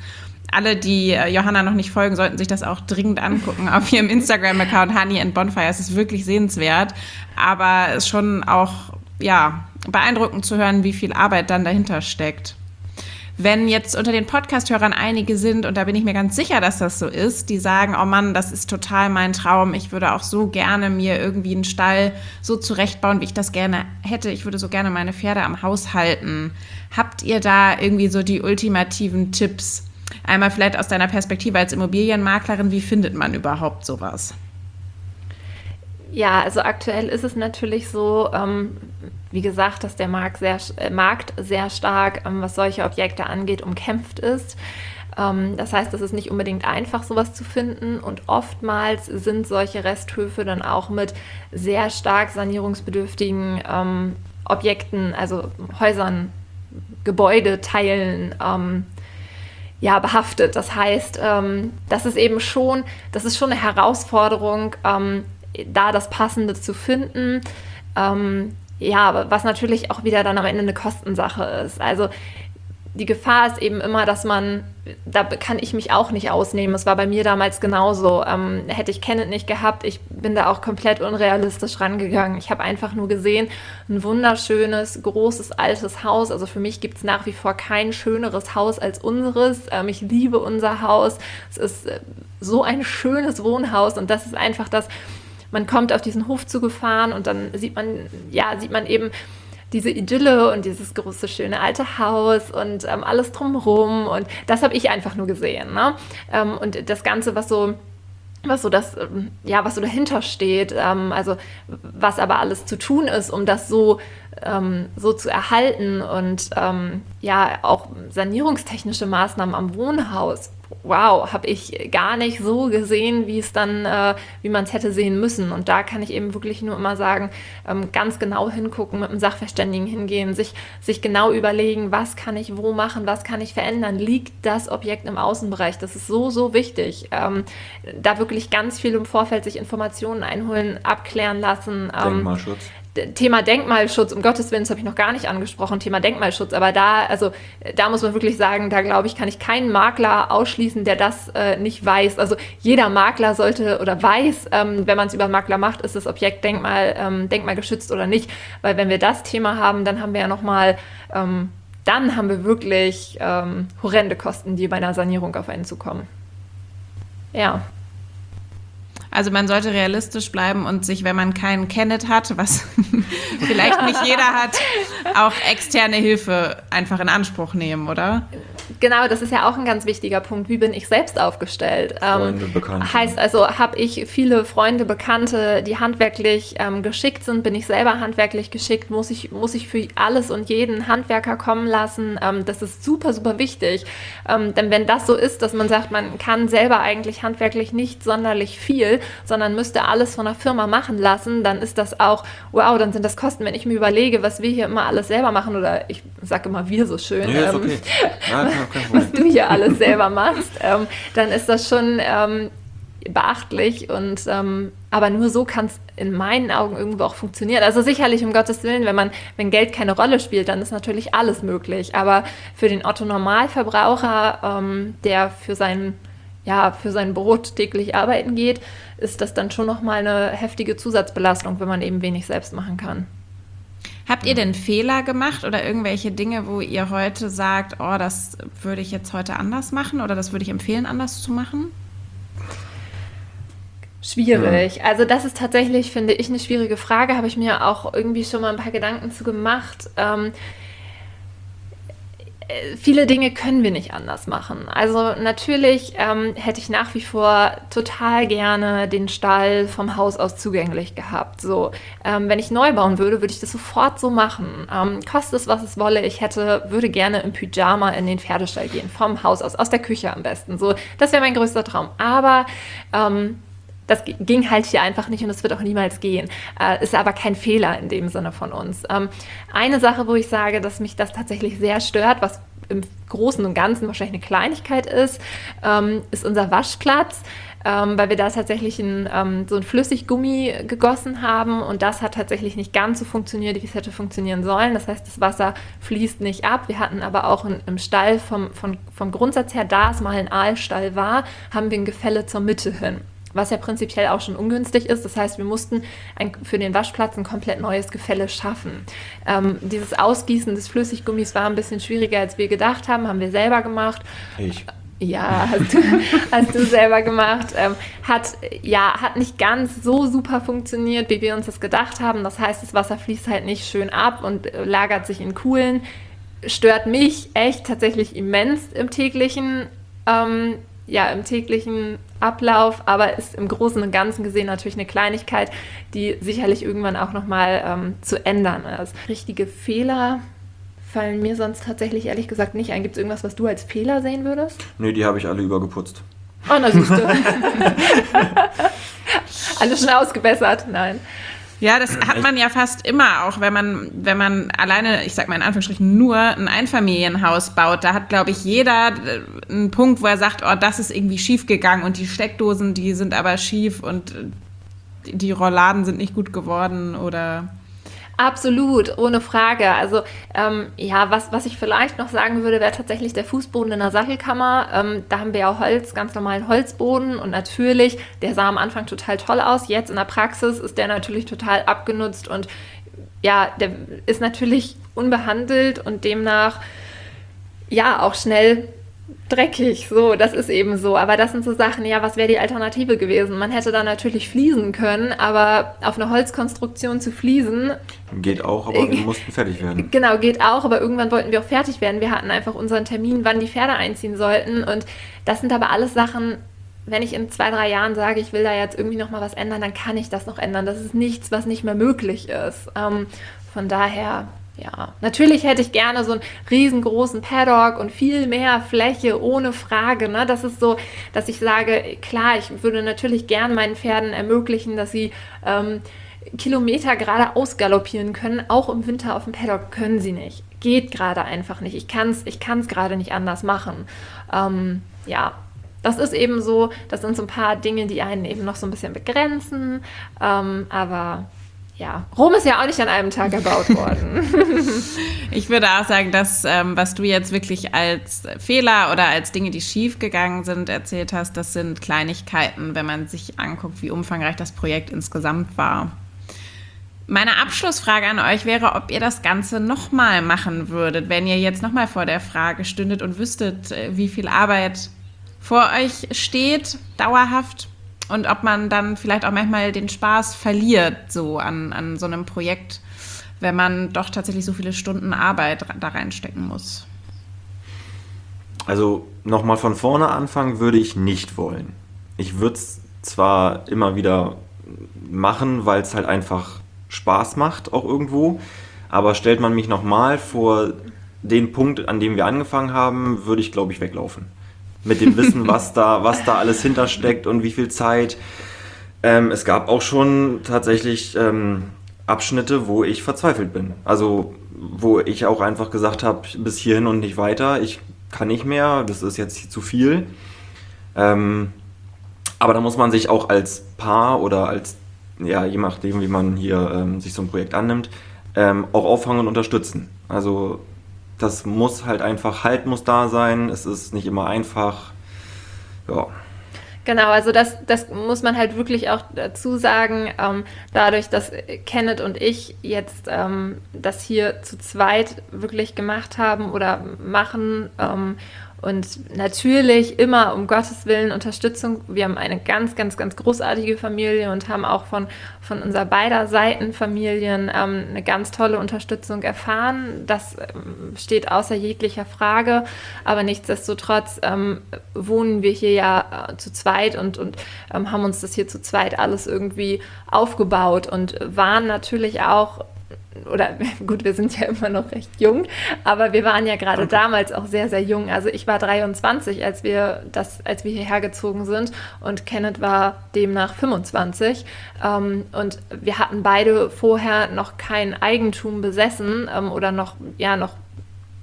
alle, die Johanna noch nicht folgen, sollten sich das auch dringend angucken auf ihrem Instagram-Account Honey and Bonfire. Es ist wirklich sehenswert, aber es ist schon auch beeindruckend zu hören, wie viel Arbeit dann dahinter steckt. Wenn jetzt unter den Podcast-Hörern einige sind, und da bin ich mir ganz sicher, dass das so ist, die sagen, oh Mann, das ist total mein Traum, ich würde auch so gerne mir irgendwie einen Stall so zurechtbauen, wie ich das gerne hätte, ich würde so gerne meine Pferde am Haus halten. Habt ihr da irgendwie so die ultimativen Tipps? Einmal vielleicht aus deiner Perspektive als Immobilienmaklerin, wie findet man überhaupt sowas? Ja, also aktuell ist es natürlich so, wie gesagt, dass der Markt sehr stark, was solche Objekte angeht, umkämpft ist. Das heißt, es ist nicht unbedingt einfach, sowas zu finden, und oftmals sind solche Resthöfe dann auch mit sehr stark sanierungsbedürftigen Objekten, also Häusern, Gebäudeteilen, behaftet. Das heißt, das ist schon eine Herausforderung, da das Passende zu finden, was natürlich auch wieder dann am Ende eine Kostensache ist. Also die Gefahr ist eben immer, dass da kann ich mich auch nicht ausnehmen. Es war bei mir damals genauso. Hätte ich Kenneth nicht gehabt, ich bin da auch komplett unrealistisch rangegangen. Ich habe einfach nur gesehen, ein wunderschönes, großes, altes Haus. Also für mich gibt es nach wie vor kein schöneres Haus als unseres. Ich liebe unser Haus. Es ist so ein schönes Wohnhaus, und das ist einfach das. Man kommt auf diesen Hof zugefahren und dann sieht man eben diese Idylle und dieses große, schöne alte Haus und alles drumherum. Und das habe ich einfach nur gesehen. Ne? Und das Ganze, was dahinter steht, also was aber alles zu tun ist, um das so zu erhalten, und auch sanierungstechnische Maßnahmen am Wohnhaus. Wow, habe ich gar nicht so gesehen, wie man es hätte sehen müssen. Und da kann ich eben wirklich nur immer sagen, ganz genau hingucken, mit einem Sachverständigen hingehen, sich genau überlegen, was kann ich wo machen, was kann ich verändern, liegt das Objekt im Außenbereich? Das ist so, so wichtig. Da wirklich ganz viel im Vorfeld sich Informationen einholen, abklären lassen. Denkmalschutz. Thema Denkmalschutz, um Gottes Willen, das habe ich noch gar nicht angesprochen, Thema Denkmalschutz, aber da muss man wirklich sagen, da glaube ich, kann ich keinen Makler ausschließen, der das nicht weiß. Also jeder Makler sollte oder weiß, wenn man es über einen Makler macht, ist das Objekt denkmalgeschützt oder nicht, weil wenn wir das Thema haben, dann haben wir ja nochmal, dann haben wir wirklich horrende Kosten, die bei einer Sanierung auf einen zukommen. Ja. Also man sollte realistisch bleiben und sich, wenn man keinen Kenneth hat, was vielleicht nicht jeder hat, auch externe Hilfe einfach in Anspruch nehmen, oder? Genau, das ist ja auch ein ganz wichtiger Punkt. Wie bin ich selbst aufgestellt? Freunde, Bekannte. Heißt also, habe ich viele Freunde, Bekannte, die handwerklich geschickt sind? Bin ich selber handwerklich geschickt? Muss ich für alles und jeden Handwerker kommen lassen? Das ist super, super wichtig. Denn wenn das so ist, dass man sagt, man kann selber eigentlich handwerklich nicht sonderlich viel, sondern müsste alles von der Firma machen lassen, dann ist das auch, wow, dann sind das Kosten, wenn ich mir überlege, was wir hier immer alles selber machen, oder ich sage immer wir so schön, nee, ist okay. was du hier alles selber machst, dann ist das schon beachtlich, und aber nur so kann es in meinen Augen irgendwo auch funktionieren. Also sicherlich, um Gottes Willen, wenn Geld keine Rolle spielt, dann ist natürlich alles möglich, aber für den Otto-Normalverbraucher, der für sein Brot täglich arbeiten geht, ist das dann schon nochmal eine heftige Zusatzbelastung, wenn man eben wenig selbst machen kann. Habt ihr denn Fehler gemacht oder irgendwelche Dinge, wo ihr heute sagt, oh, das würde ich jetzt heute anders machen oder das würde ich empfehlen, anders zu machen? Schwierig. Ja. Also das ist tatsächlich, finde ich, eine schwierige Frage. Habe ich mir auch irgendwie schon mal ein paar Gedanken zu gemacht. Viele Dinge können wir nicht anders machen. Also natürlich hätte ich nach wie vor total gerne den Stall vom Haus aus zugänglich gehabt. So, wenn ich neu bauen würde ich das sofort so machen. Koste es, was es wolle. Ich würde gerne im Pyjama in den Pferdestall gehen, vom Haus aus der Küche am besten. So, das wäre mein größter Traum. Aber das ging halt hier einfach nicht, und das wird auch niemals gehen. Ist aber kein Fehler in dem Sinne von uns. Eine Sache, wo ich sage, dass mich das tatsächlich sehr stört, was im Großen und Ganzen wahrscheinlich eine Kleinigkeit ist unser Waschplatz. weil wir da tatsächlich so ein Flüssiggummi gegossen haben und das hat tatsächlich nicht ganz so funktioniert, wie es hätte funktionieren sollen. Das heißt, das Wasser fließt nicht ab. Wir hatten aber auch im Stall vom Grundsatz her, da es mal ein Aalstall war, haben wir ein Gefälle zur Mitte hin. Was ja prinzipiell auch schon ungünstig ist. Das heißt, wir mussten für den Waschplatz ein komplett neues Gefälle schaffen. Dieses Ausgießen des Flüssiggummis war ein bisschen schwieriger, als wir gedacht haben wir selber gemacht. Ja, hast du selber gemacht. Hat nicht ganz so super funktioniert, wie wir uns das gedacht haben. Das heißt, das Wasser fließt halt nicht schön ab und lagert sich in Kuhlen. Stört mich echt tatsächlich immens im täglichen Ablauf, aber ist im Großen und Ganzen gesehen natürlich eine Kleinigkeit, die sicherlich irgendwann auch nochmal zu ändern ist. Richtige Fehler fallen mir sonst tatsächlich ehrlich gesagt nicht ein. Gibt es irgendwas, was du als Fehler sehen würdest? Nee, die habe ich alle übergeputzt. Oh, na siehst du. Alles schon ausgebessert? Nein. Ja, das hat man ja fast immer auch, wenn man alleine, ich sag mal in Anführungsstrichen, nur ein Einfamilienhaus baut. Da hat, glaube ich, jeder einen Punkt, wo er sagt, oh, das ist irgendwie schief gegangen und die Steckdosen, die sind aber schief und die Rolladen sind nicht gut geworden oder... Absolut, ohne Frage. Also was ich vielleicht noch sagen würde, wäre tatsächlich der Fußboden in der Sattelkammer. Da haben wir ja Holz, ganz normalen Holzboden und natürlich, der sah am Anfang total toll aus. Jetzt in der Praxis ist der natürlich total abgenutzt und ja, der ist natürlich unbehandelt und demnach ja auch schnell dreckig, so, das ist eben so. Aber das sind so Sachen, ja, was wäre die Alternative gewesen? Man hätte da natürlich fliesen können, aber auf eine Holzkonstruktion zu fliesen... Geht auch, aber wir mussten fertig werden. Genau, geht auch, aber irgendwann wollten wir auch fertig werden. Wir hatten einfach unseren Termin, wann die Pferde einziehen sollten und das sind aber alles Sachen, wenn ich in 2-3 Jahren sage, ich will da jetzt irgendwie noch mal was ändern, dann kann ich das noch ändern. Das ist nichts, was nicht mehr möglich ist. Von daher... Ja, natürlich hätte ich gerne so einen riesengroßen Paddock und viel mehr Fläche, ohne Frage. Ne? Das ist so, dass ich sage, klar, ich würde natürlich gern meinen Pferden ermöglichen, dass sie Kilometer geradeaus galoppieren können. Auch im Winter auf dem Paddock können sie nicht. Geht gerade einfach nicht. Ich kann's gerade nicht anders machen. Das ist eben so, das sind so ein paar Dinge, die einen eben noch so ein bisschen begrenzen. Aber... Ja, Rom ist ja auch nicht an einem Tag erbaut worden. Ich würde auch sagen, dass was du jetzt wirklich als Fehler oder als Dinge, die schief gegangen sind, erzählt hast, das sind Kleinigkeiten, wenn man sich anguckt, wie umfangreich das Projekt insgesamt war. Meine Abschlussfrage an euch wäre, ob ihr das Ganze nochmal machen würdet, wenn ihr jetzt nochmal vor der Frage stündet und wüsstet, wie viel Arbeit vor euch steht, dauerhaft. Und ob man dann vielleicht auch manchmal den Spaß verliert, so an so einem Projekt, wenn man doch tatsächlich so viele Stunden Arbeit da reinstecken muss. Also nochmal von vorne anfangen würde ich nicht wollen. Ich würde es zwar immer wieder machen, weil es halt einfach Spaß macht, auch irgendwo, aber stellt man mich nochmal vor den Punkt, an dem wir angefangen haben, würde ich, glaube ich, weglaufen. Mit dem Wissen, was da alles hintersteckt und wie viel Zeit. Es gab auch schon tatsächlich Abschnitte, wo ich verzweifelt bin. Also wo ich auch einfach gesagt habe, bis hierhin und nicht weiter, ich kann nicht mehr, das ist jetzt zu viel. Aber da muss man sich auch als Paar oder als, ja, je nachdem, wie man hier sich so ein Projekt annimmt, auch auffangen und unterstützen. Also das muss halt einfach, Halt muss da sein, es ist nicht immer einfach, ja. Genau, also das muss man halt wirklich auch dazu sagen, dadurch, dass Kenneth und ich jetzt das hier zu zweit wirklich gemacht haben oder machen und natürlich immer um Gottes Willen Unterstützung. Wir haben eine ganz, ganz, ganz großartige Familie und haben auch von unserer beider Seiten Familien eine ganz tolle Unterstützung erfahren. Das steht außer jeglicher Frage, aber nichtsdestotrotz wohnen wir hier ja zu zweit und haben uns das hier zu zweit alles irgendwie aufgebaut und waren natürlich auch, oder gut, wir sind ja immer noch recht jung, aber wir waren ja gerade damals auch sehr, sehr jung. Also ich war 23, als wir hierher gezogen sind und Kenneth war demnach 25. Und wir hatten beide vorher noch kein Eigentum besessen oder noch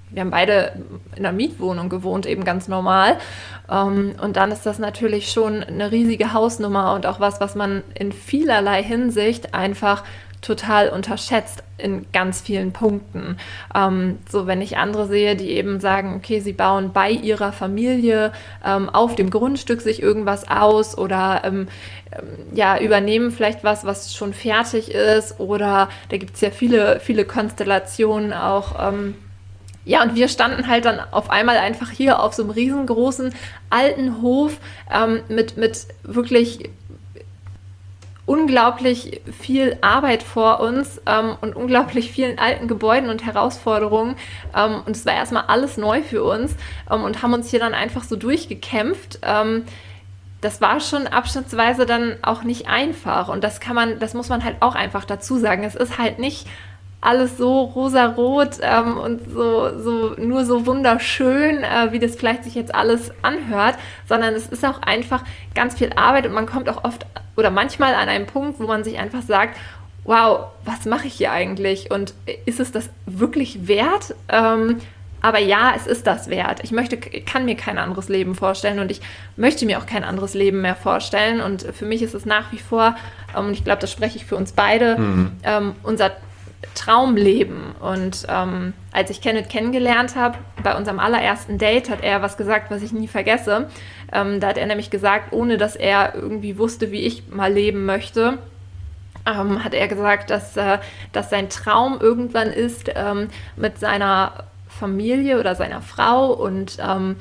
wir haben beide in einer Mietwohnung gewohnt, eben ganz normal. Und dann ist das natürlich schon eine riesige Hausnummer und auch was man in vielerlei Hinsicht einfach total unterschätzt in ganz vielen Punkten. So, wenn ich andere sehe, die eben sagen, okay, sie bauen bei ihrer Familie auf dem Grundstück sich irgendwas aus oder übernehmen vielleicht was schon fertig ist, oder da gibt es ja viele, viele Konstellationen auch. Und wir standen halt dann auf einmal einfach hier auf so einem riesengroßen alten Hof mit wirklich unglaublich viel Arbeit vor uns und unglaublich vielen alten Gebäuden und Herausforderungen. Und es war erstmal alles neu für uns und haben uns hier dann einfach so durchgekämpft. Das war schon abschnittsweise dann auch nicht einfach. Und das muss man halt auch einfach dazu sagen. Es ist halt nicht alles so rosarot und so nur so wunderschön, wie das vielleicht sich jetzt alles anhört, sondern es ist auch einfach ganz viel Arbeit und man kommt auch oft oder manchmal an einen Punkt, wo man sich einfach sagt, wow, was mache ich hier eigentlich und ist es das wirklich wert? Aber ja, es ist das wert. Ich kann mir kein anderes Leben vorstellen und ich möchte mir auch kein anderes Leben mehr vorstellen, und für mich ist es nach wie vor, und ich glaube, das spreche ich für uns beide, unser Traumleben. Und als ich Kenneth kennengelernt habe, bei unserem allerersten Date, hat er was gesagt, was ich nie vergesse. Da hat er nämlich gesagt, ohne dass er irgendwie wusste, wie ich mal leben möchte, hat er gesagt, dass sein Traum irgendwann ist, mit seiner Familie oder seiner Frau und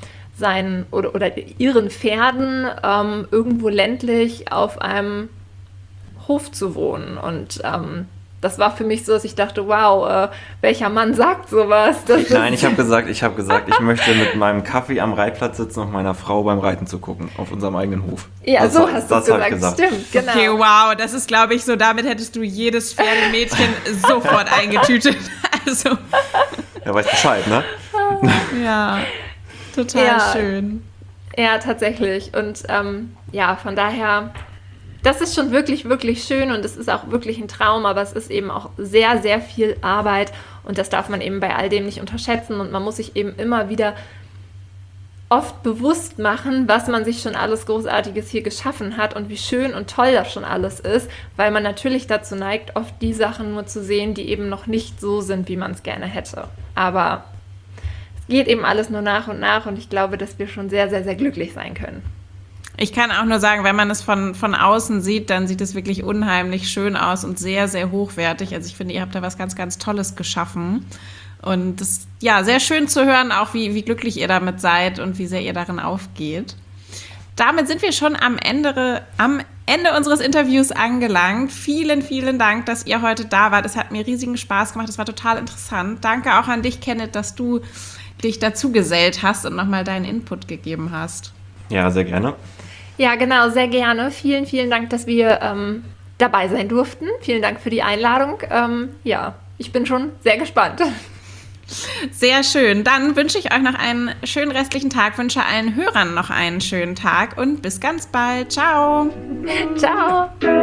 ihren Pferden irgendwo ländlich auf einem Hof zu wohnen. Und das war für mich so, dass ich dachte, wow, welcher Mann sagt sowas? Nein, ich habe gesagt, ich möchte mit meinem Kaffee am Reitplatz sitzen und meiner Frau beim Reiten zu gucken, auf unserem eigenen Hof. Ja, das so hast du gesagt. Stimmt, genau. Okay, wow, das ist, glaube ich, so, damit hättest du jedes Pferdemädchen sofort eingetütet. Also. Ja, weiß Bescheid, ne? Ja, total schön. Ja, tatsächlich. Und von daher, das ist schon wirklich, wirklich schön und es ist auch wirklich ein Traum, aber es ist eben auch sehr, sehr viel Arbeit und das darf man eben bei all dem nicht unterschätzen und man muss sich eben immer wieder oft bewusst machen, was man sich schon alles Großartiges hier geschaffen hat und wie schön und toll das schon alles ist, weil man natürlich dazu neigt, oft die Sachen nur zu sehen, die eben noch nicht so sind, wie man es gerne hätte. Aber es geht eben alles nur nach und nach und ich glaube, dass wir schon sehr, sehr, sehr glücklich sein können. Ich kann auch nur sagen, wenn man es von außen sieht, dann sieht es wirklich unheimlich schön aus und sehr, sehr hochwertig. Also ich finde, ihr habt da was ganz, ganz Tolles geschaffen. Und es ist ja sehr schön zu hören, auch wie glücklich ihr damit seid und wie sehr ihr darin aufgeht. Damit sind wir schon am Ende unseres Interviews angelangt. Vielen, vielen Dank, dass ihr heute da wart. Es hat mir riesigen Spaß gemacht. Es war total interessant. Danke auch an dich, Kenneth, dass du dich dazu gesellt hast und nochmal deinen Input gegeben hast. Ja, sehr gerne. Ja, genau, sehr gerne. Vielen, vielen Dank, dass wir dabei sein durften. Vielen Dank für die Einladung. Ich bin schon sehr gespannt. Sehr schön. Dann wünsche ich euch noch einen schönen restlichen Tag, wünsche allen Hörern noch einen schönen Tag und bis ganz bald. Ciao. Ciao.